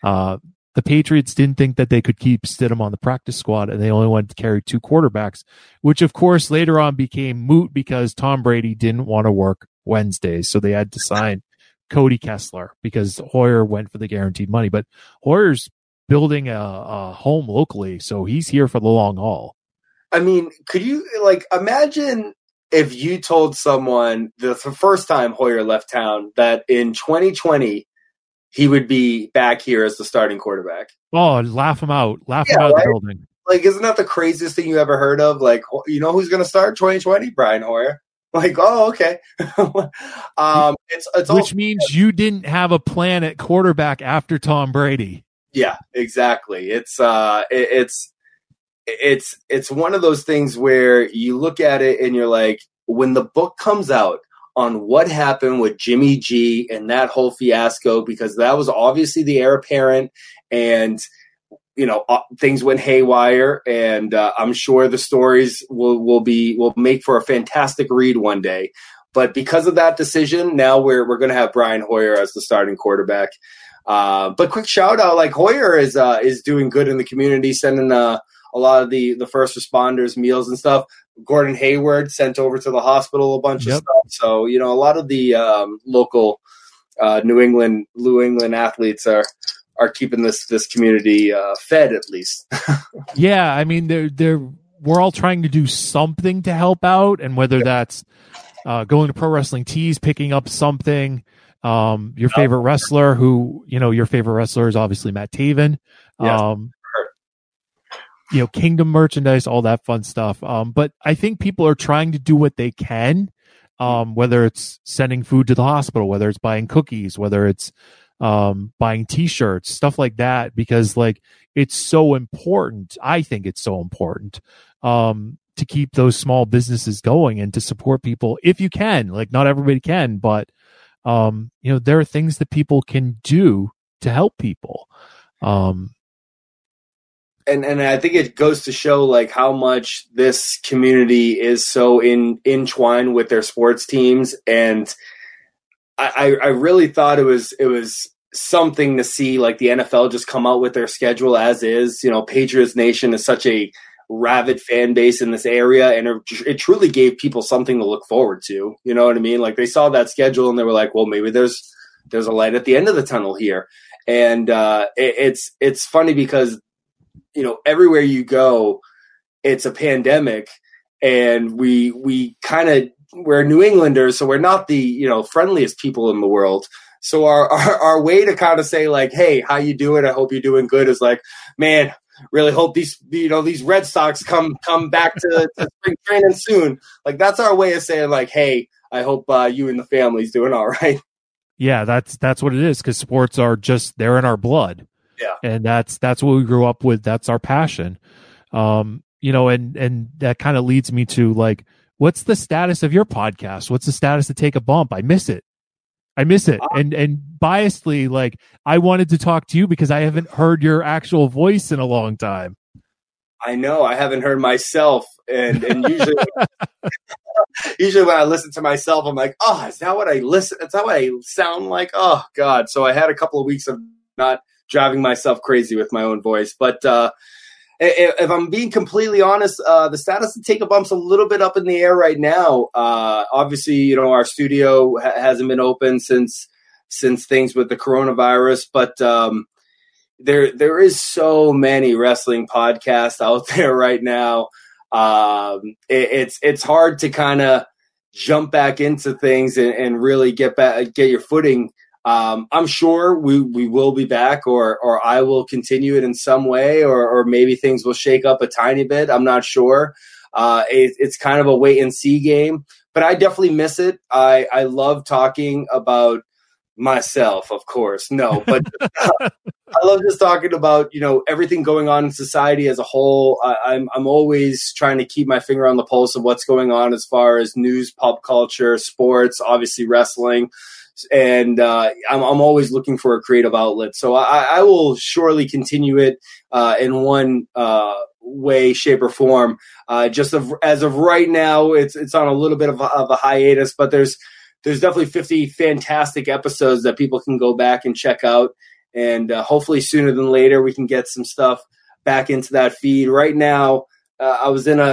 The Patriots didn't think that they could keep Stidham on the practice squad, and they only wanted to carry 2 quarterbacks, which of course later on became moot because Tom Brady didn't want to work Wednesdays, so they had to sign Cody Kessler because Hoyer went for the guaranteed money. But Hoyer's building a home locally, so he's here for the long haul. I mean, could you imagine if you told someone the first time Hoyer left town that in 2020 he would be back here as the starting quarterback? Oh, laugh him out. Laugh him out of the building. Isn't that the craziest thing you ever heard of? Who's going to start 2020? Brian Hoyer. Oh, okay. It's which means you didn't have a plan at quarterback after Tom Brady. Yeah, exactly. It's one of those things where you look at it and you're like, when the book comes out on what happened with Jimmy G and that whole fiasco, because that was obviously the heir apparent and, things went haywire, and I'm sure the stories will make for a fantastic read one day. But because of that decision, now we're going to have Brian Hoyer as the starting quarterback. But quick shout out, Hoyer is doing good in the community, sending a lot of the first responders meals and stuff. Gordon Hayward sent over to the hospital a bunch of stuff. So, a lot of the local New England athletes are keeping this community fed, at least. Yeah, I mean, we're all trying to do something to help out, and whether that's going to Pro Wrestling Tees, picking up something. Your favorite wrestler, your favorite wrestler is obviously Matt Taven. Yes. Kingdom merchandise, all that fun stuff. But I think people are trying to do what they can, whether it's sending food to the hospital, whether it's buying cookies, whether it's buying T-shirts, stuff like that, because it's so important. I think it's so important to keep those small businesses going and to support people if you can. Not everybody can, but there are things that people can do to help people. And I think it goes to show how much this community is so entwined with their sports teams. And I really thought it was something to see the NFL just come out with their schedule as is. Patriots Nation is such a rabid fan base in this area, and it truly gave people something to look forward to. You know what I mean? They saw that schedule and they were like, well, maybe there's a light at the end of the tunnel here. And it's funny because everywhere you go, it's a pandemic, and we're New Englanders, so we're not the friendliest people in the world. So our way to kind of say hey, how you doing? I hope you're doing good is man, really hope these Red Sox come back to spring training soon. That's our way of saying hey, I hope you and the family's doing all right. Yeah, that's what it is, because sports are just, they're in our blood. Yeah. And that's what we grew up with. That's our passion. And that kind of leads me to what's the status of your podcast? What's the status to Take a Bump? I miss it. And biasedly, like, I wanted to talk to you because I haven't heard your actual voice in a long time. I know I haven't heard myself, and usually, usually when I listen to myself, I'm like, oh, is that what I listen? Is that what I sound like? Oh God! So I had a couple of weeks of not driving myself crazy with my own voice, but if I'm being completely honest, the status of Take a Bump's a little bit up in the air right now. Obviously, our studio hasn't been open since things with the coronavirus, but there is so many wrestling podcasts out there right now. It's hard to kind of jump back into things and really get your footing. I'm sure we will be back, or I will continue it in some way, or maybe things will shake up a tiny bit. I'm not sure. It's kind of a wait and see game, but I definitely miss it. I love talking about myself, of course. No, but I love just talking about, everything going on in society as a whole. I'm always trying to keep my finger on the pulse of what's going on as far as news, pop culture, sports, obviously wrestling. And I'm always looking for a creative outlet. So I will surely continue it in one way, shape, or form. As of right now, it's on a little bit of a hiatus, but there's definitely 50 fantastic episodes that people can go back and check out. And hopefully sooner than later, we can get some stuff back into that feed. Right now, I was and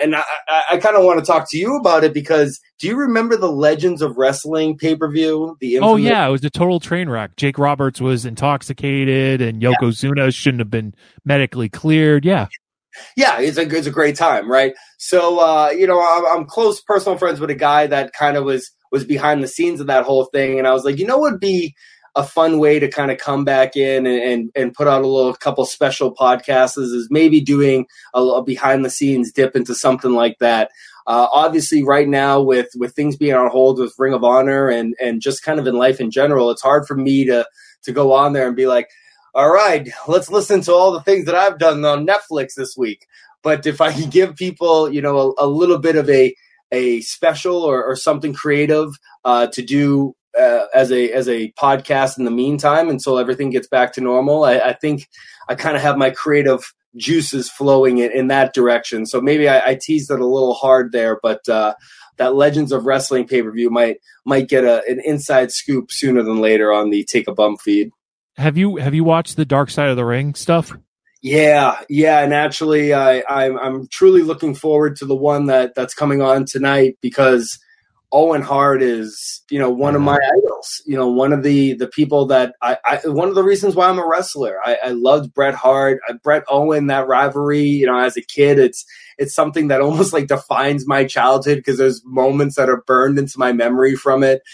I kind of want to talk to you about it, because do you remember the Legends of Wrestling pay-per-view? Oh yeah, it was a total train wreck. Jake Roberts was intoxicated, and Yokozuna shouldn't have been medically cleared. Yeah, it's a great time, right? So I'm close personal friends with a guy that kind of was behind the scenes of that whole thing, and I was like, what would be a fun way to kind of come back in and put out a couple special podcasts is maybe doing a behind the scenes dip into something like that. Obviously right now with things being on hold with Ring of Honor and just kind of in life in general, it's hard for me to go on there and be like, all right, let's listen to all the things that I've done on Netflix this week. But if I can give people, a little bit of a special or something creative to do as a podcast in the meantime until everything gets back to normal, I think I kind of have my creative juices flowing in that direction. So maybe I teased it a little hard there, but that Legends of Wrestling pay-per-view might get an inside scoop sooner than later on the Take a Bump feed. Have you watched the Dark Side of the Ring stuff? Yeah, and actually I'm truly looking forward to the one that's coming on tonight, because Owen Hart is, one of my idols, one of the people that one of the reasons why I'm a wrestler. I loved Bret Hart, Bret Owen, that rivalry, as a kid. It's something that almost like defines my childhood, because there's moments that are burned into my memory from it.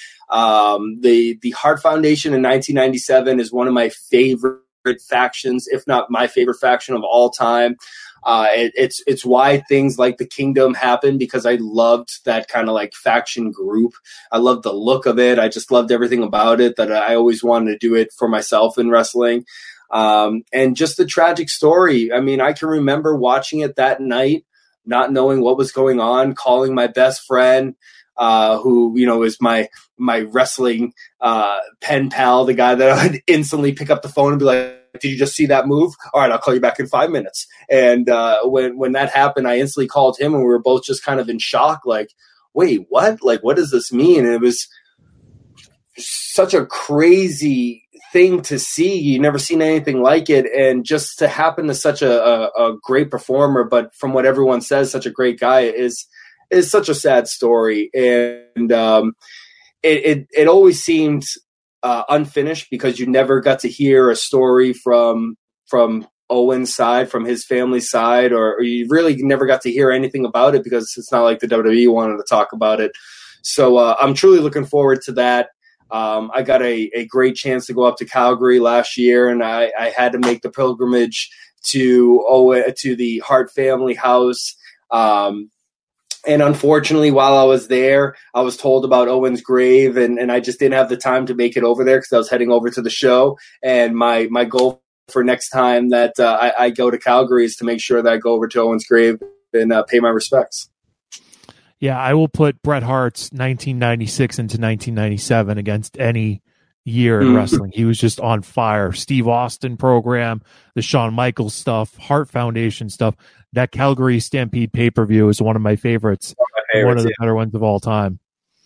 The Hart Foundation in 1997 is one of my favorite factions, if not my favorite faction of all time. It's why things like the Kingdom happened, because I loved that kind of like faction group. I loved the look of it. I just loved everything about it, that I always wanted to do it for myself in wrestling. And just the tragic story. I mean, I can remember watching it that night, not knowing what was going on, calling my best friend, who, is my wrestling pen pal, the guy that I'd instantly pick up the phone and be like, did you just see that move? All right, I'll call you back in 5 minutes. And when that happened, I instantly called him, and we were both just kind of in shock, like, wait, what? Like, what does this mean? And it was such a crazy thing to see. You've never seen anything like it. And just to happen to such a great performer, but from what everyone says, such a great guy, is such a sad story. And it always seemed unfinished, because you never got to hear a story from Owen's side, from his family's side, or you really never got to hear anything about it, because it's not like the WWE wanted to talk about it. So I'm truly looking forward to that. I got a great chance to go up to Calgary last year, and I had to make the pilgrimage to the Hart family house. And unfortunately, while I was there, I was told about Owen's grave, and I just didn't have the time to make it over there, because I was heading over to the show. And my goal for next time that I go to Calgary is to make sure that I go over to Owen's grave and pay my respects. Yeah, I will put Bret Hart's 1996 into 1997 against any year in wrestling. He was just on fire. Steve Austin program, the Shawn Michaels stuff, Hart Foundation stuff. That Calgary Stampede pay-per-view is one of my favorites. One of the better ones of all time.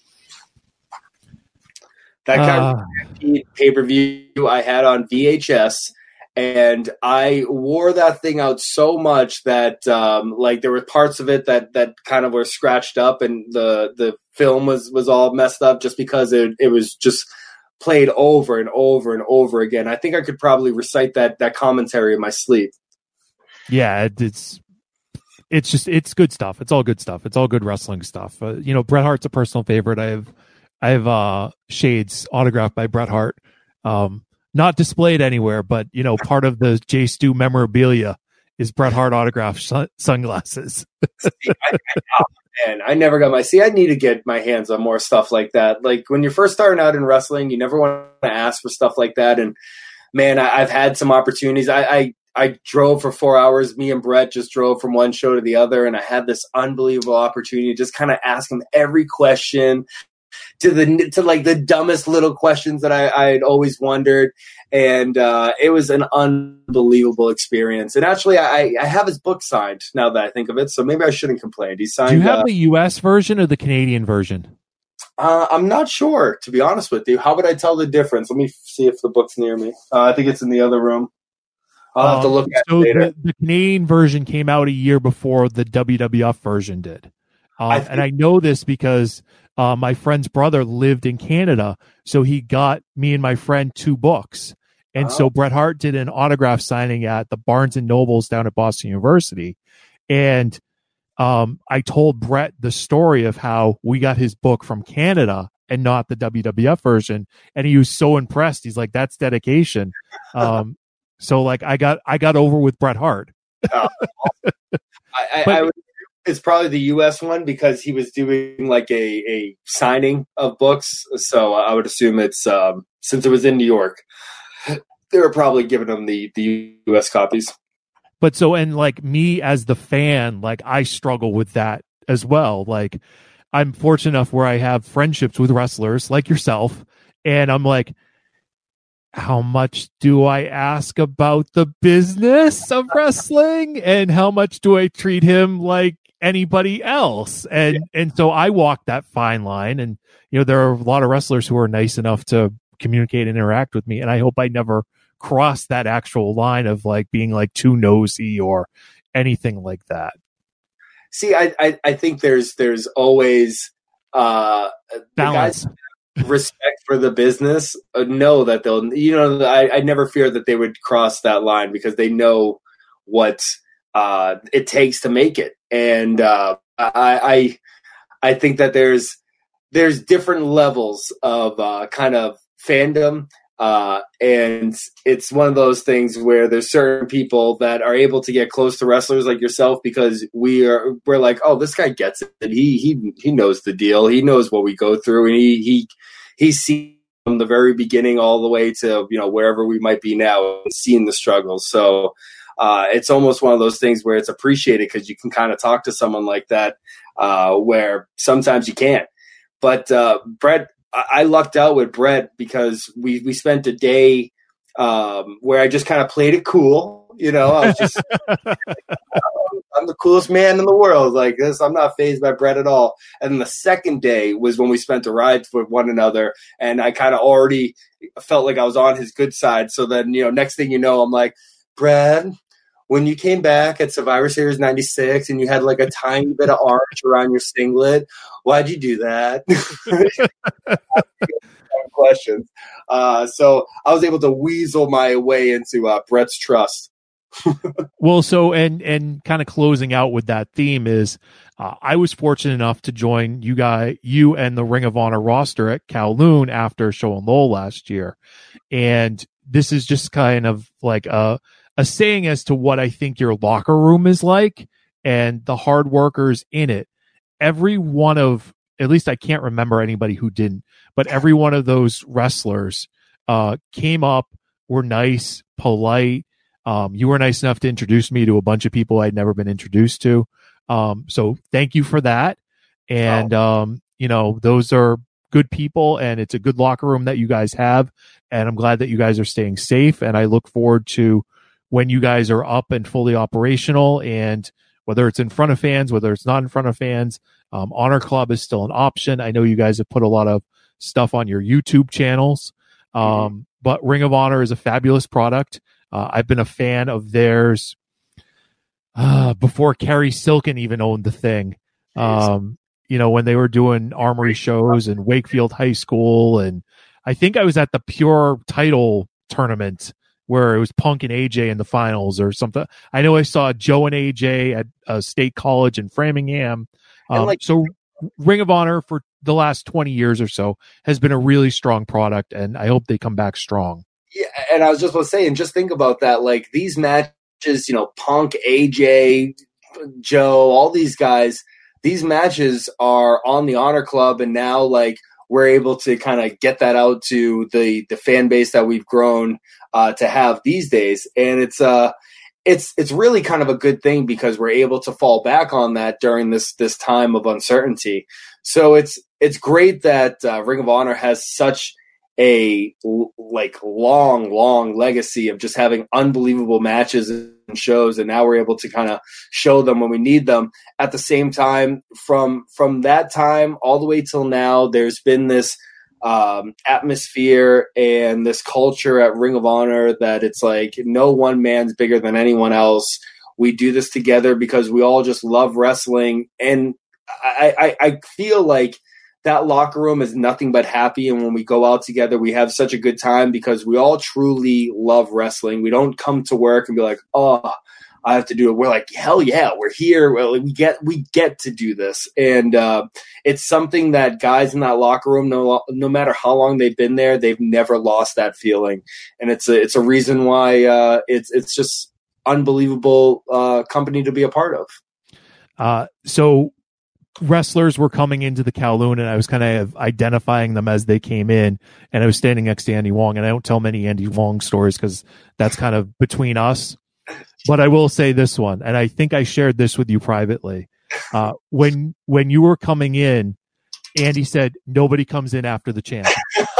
That Calgary Stampede pay-per-view I had on VHS. And I wore that thing out so much that, there were parts of it that kind of were scratched up, and the film was all messed up just because it was just played over and over and over again. I think I could probably recite that commentary in my sleep. Yeah, it's good stuff. It's all good stuff. It's all good wrestling stuff. Bret Hart's a personal favorite. I have shades autographed by Bret Hart. Not displayed anywhere, but part of the J Stu memorabilia is Bret Hart autographed sunglasses. I never got I need to get my hands on more stuff like that. Like when you're first starting out in wrestling, you never want to ask for stuff like that. And man, I've had some opportunities. I drove for 4 hours. Me and Bret just drove from one show to the other, and I had this unbelievable opportunity to just kind of ask him every question. To the dumbest little questions that I'd always wondered, and it was an unbelievable experience. And actually, I have his book signed now that I think of it, so maybe I shouldn't complain. He signed. Do you have the U.S. version or the Canadian version? I'm not sure, to be honest with you. How would I tell the difference? Let me see if the book's near me. I think it's in the other room. I'll have to look at it later. The Canadian version came out a year before the WWF version did, and I know this because. My friend's brother lived in Canada, so he got me and my friend 2 books. And so Bret Hart did an autograph signing at the Barnes & Nobles down at Boston University. And I told Bret the story of how we got his book from Canada and not the WWF version. And he was so impressed. He's like, that's dedication. So I got over with Bret Hart. It's probably the U.S. one because he was doing like a signing of books. So I would assume it's since it was in New York, they were probably giving him the U.S. copies. But me as the fan, I struggle with that as well. Like I'm fortunate enough where I have friendships with wrestlers like yourself. And I'm like, how much do I ask about the business of wrestling? And how much do I treat him like anybody else? And so I walk that fine line, and there are a lot of wrestlers who are nice enough to communicate and interact with me, and I hope I never cross that actual line of being too nosy or anything like that. See, I think there's always balance. Respect for the business, know that they'll I never fear that they would cross that line because they know what it takes to make it. And I think that there's different levels of kind of fandom, and it's one of those things where there's certain people that are able to get close to wrestlers like yourself because we're like, oh, this guy gets it. He knows the deal. He knows what we go through, and he's seen from the very beginning all the way to wherever we might be now, and seen the struggles. So. It's almost one of those things where it's appreciated because you can kind of talk to someone like that where sometimes you can't. But Bret, I lucked out with Bret because we spent a day where I just kind of played it cool. I was just I'm the coolest man in the world like this. I'm not fazed by Bret at all. And then the second day was when we spent a ride with one another, and I kind of already felt like I was on his good side. So then next thing you know, I'm like, Bret, when you came back at Survivor Series 96 and you had a tiny bit of arch around your singlet, why'd you do that? Questions. So I was able to weasel my way into Bret's trust. Well, so and kind of closing out with that theme is I was fortunate enough to join you and the Ring of Honor roster at Kowloon after Show and Lowell last year. And this is just kind of like a saying as to what I think your locker room is like and the hard workers in it. Every one of, at least I can't remember anybody who didn't, but every one of those wrestlers came up, were nice, polite. You were nice enough to introduce me to a bunch of people I'd never been introduced to. So thank you for that. And, those are good people, and it's a good locker room that you guys have. And I'm glad that you guys are staying safe. And I look forward to when you guys are up and fully operational, and whether it's in front of fans, whether it's not in front of fans, Honor Club is still an option. I know you guys have put a lot of stuff on your YouTube channels, but Ring of Honor is a fabulous product. I've been a fan of theirs before Kerry Silken even owned the thing. When they were doing Armory shows and Wakefield High School, and I think I was at the Pure title tournament where it was Punk and AJ in the finals or something. I know I saw Joe and AJ at State College in Framingham. So Ring of Honor for the last 20 years or so has been a really strong product, and I hope they come back strong. Yeah, and I was just going to say, and just think about that, like these matches, Punk, AJ, Joe, all these guys, these matches are on the Honor Club, and now like we're able to kind of get that out to the fan base that we've grown to have these days. And it's really kind of a good thing because we're able to fall back on that during this time of uncertainty. So it's great that Ring of Honor has such a long legacy of just having unbelievable matches and shows, and now we're able to kind of show them when we need them. At the same time, from that time all the way till now, there's been this atmosphere and this culture at Ring of Honor that it's like no one man's bigger than anyone else. We do this together because we all just love wrestling, and I feel like that locker room is nothing but happy. And when we go out together, we have such a good time because we all truly love wrestling. We don't come to work and be like, oh, I have to do it. We're like, hell yeah, we're here. We get to do this. And it's something that guys in that locker room, no matter how long they've been there, they've never lost that feeling. And it's a reason why it's just unbelievable company to be a part of. So wrestlers were coming into the Kowloon, and I was kind of identifying them as they came in, and I was standing next to Andy Wong, and I don't tell many Andy Wong stories because that's kind of between us, but I will say this one, and I think I shared this with you privately. When you were coming in, Andy said, nobody comes in after the champ.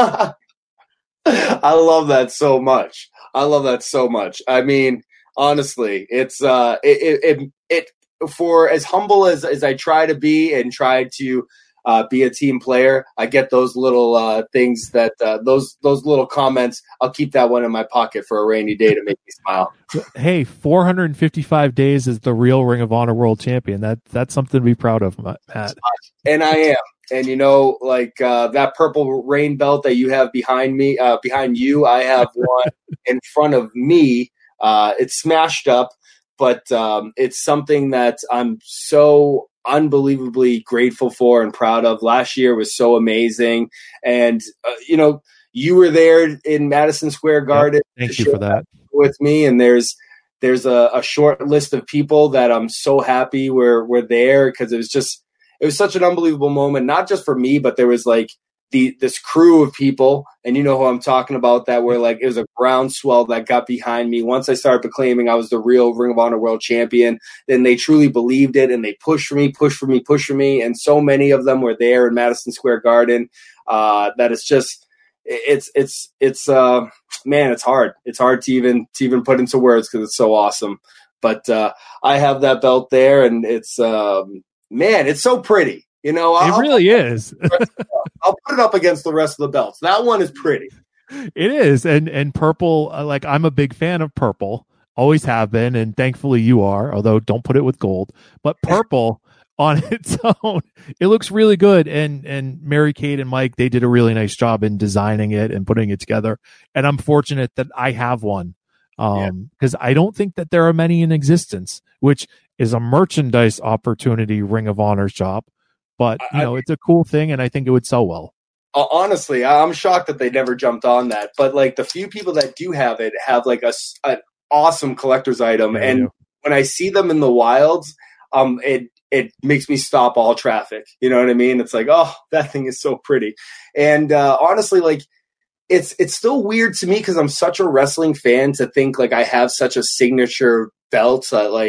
I love that so much. I mean, honestly, it's it for as humble as I try to be and try to be a team player, I get those little things that those little comments. I'll keep that one in my pocket for a rainy day to make me smile. Hey, 455 days as the real Ring of Honor World Champion. That's something to be proud of, Matt. And I am. And that purple rain belt that you have behind me, behind you, I have one in front of me. It's smashed up. But it's something that I'm so unbelievably grateful for and proud of. Last year was so amazing. And, you were there in Madison Square Garden. Yep, thank you for that. With me. And there's a short list of people that I'm so happy were there because it was such an unbelievable moment, not just for me, but there was like this crew of people, and you know who I'm talking about, that were like, it was a groundswell that got behind me. Once I started proclaiming I was the real Ring of Honor World Champion, then they truly believed it, and they pushed for me. And so many of them were there in Madison Square Garden that it's just, man, it's hard. It's hard to even put into words because it's so awesome. But I have that belt there, and it's, man, it's so pretty. It really is. I'll put it up against the rest of the belts. That one is pretty. It is. And purple, I'm a big fan of purple. Always have been, and thankfully you are, although don't put it with gold. But purple on its own, it looks really good. And Mary Kate and Mike, they did a really nice job in designing it and putting it together. And I'm fortunate that I have one. Because I don't think that there are many in existence, which is a merchandise opportunity Ring of Honor shop. But, it's a cool thing, and I think it would sell well. Honestly, I'm shocked that they never jumped on that. But, the few people that do have it have, an awesome collector's item. Yeah, and when I see them in the wilds, it makes me stop all traffic. You know what I mean? It's like, oh, that thing is so pretty. And honestly, it's still weird to me because I'm such a wrestling fan to think, I have such a signature belt.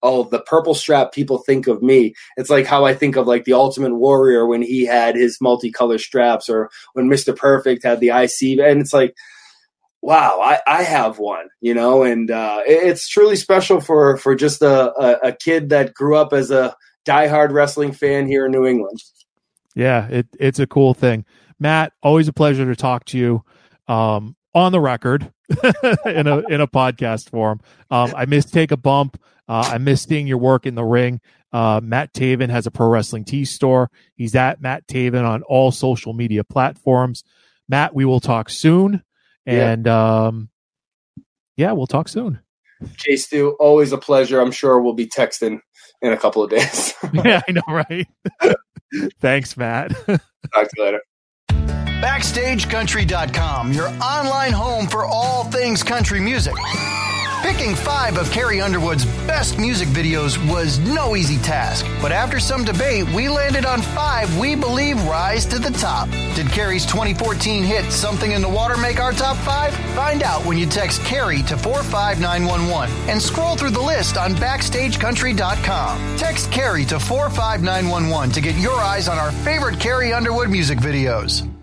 oh, the purple strap, people think of me. It's like how I think of like the Ultimate Warrior when he had his multicolor straps, or when Mr. Perfect had the IC. And it's like, wow, I have one, you know, and it's truly special for just a kid that grew up as a diehard wrestling fan here in New England. Yeah, it's a cool thing. Matt, always a pleasure to talk to you on the record in a podcast form. I miss Take a Bump. I miss seeing your work in the ring. Matt Taven has a Pro Wrestling Tees store. He's at Matt Taven on all social media platforms. Matt, we will talk soon. And we'll talk soon. Jay Stu, always a pleasure. I'm sure we'll be texting in a couple of days. Yeah, I know, right? Thanks, Matt. Talk to you later. BackstageCountry.com, your online home for all things country music. Picking 5 of Carrie Underwood's best music videos was no easy task, but after some debate, we landed on 5 we believe rise to the top. Did Carrie's 2014 hit Something in the Water make our top 5? Find out when you text Carrie to 45911 and scroll through the list on BackstageCountry.com. Text Carrie to 45911 to get your eyes on our favorite Carrie Underwood music videos.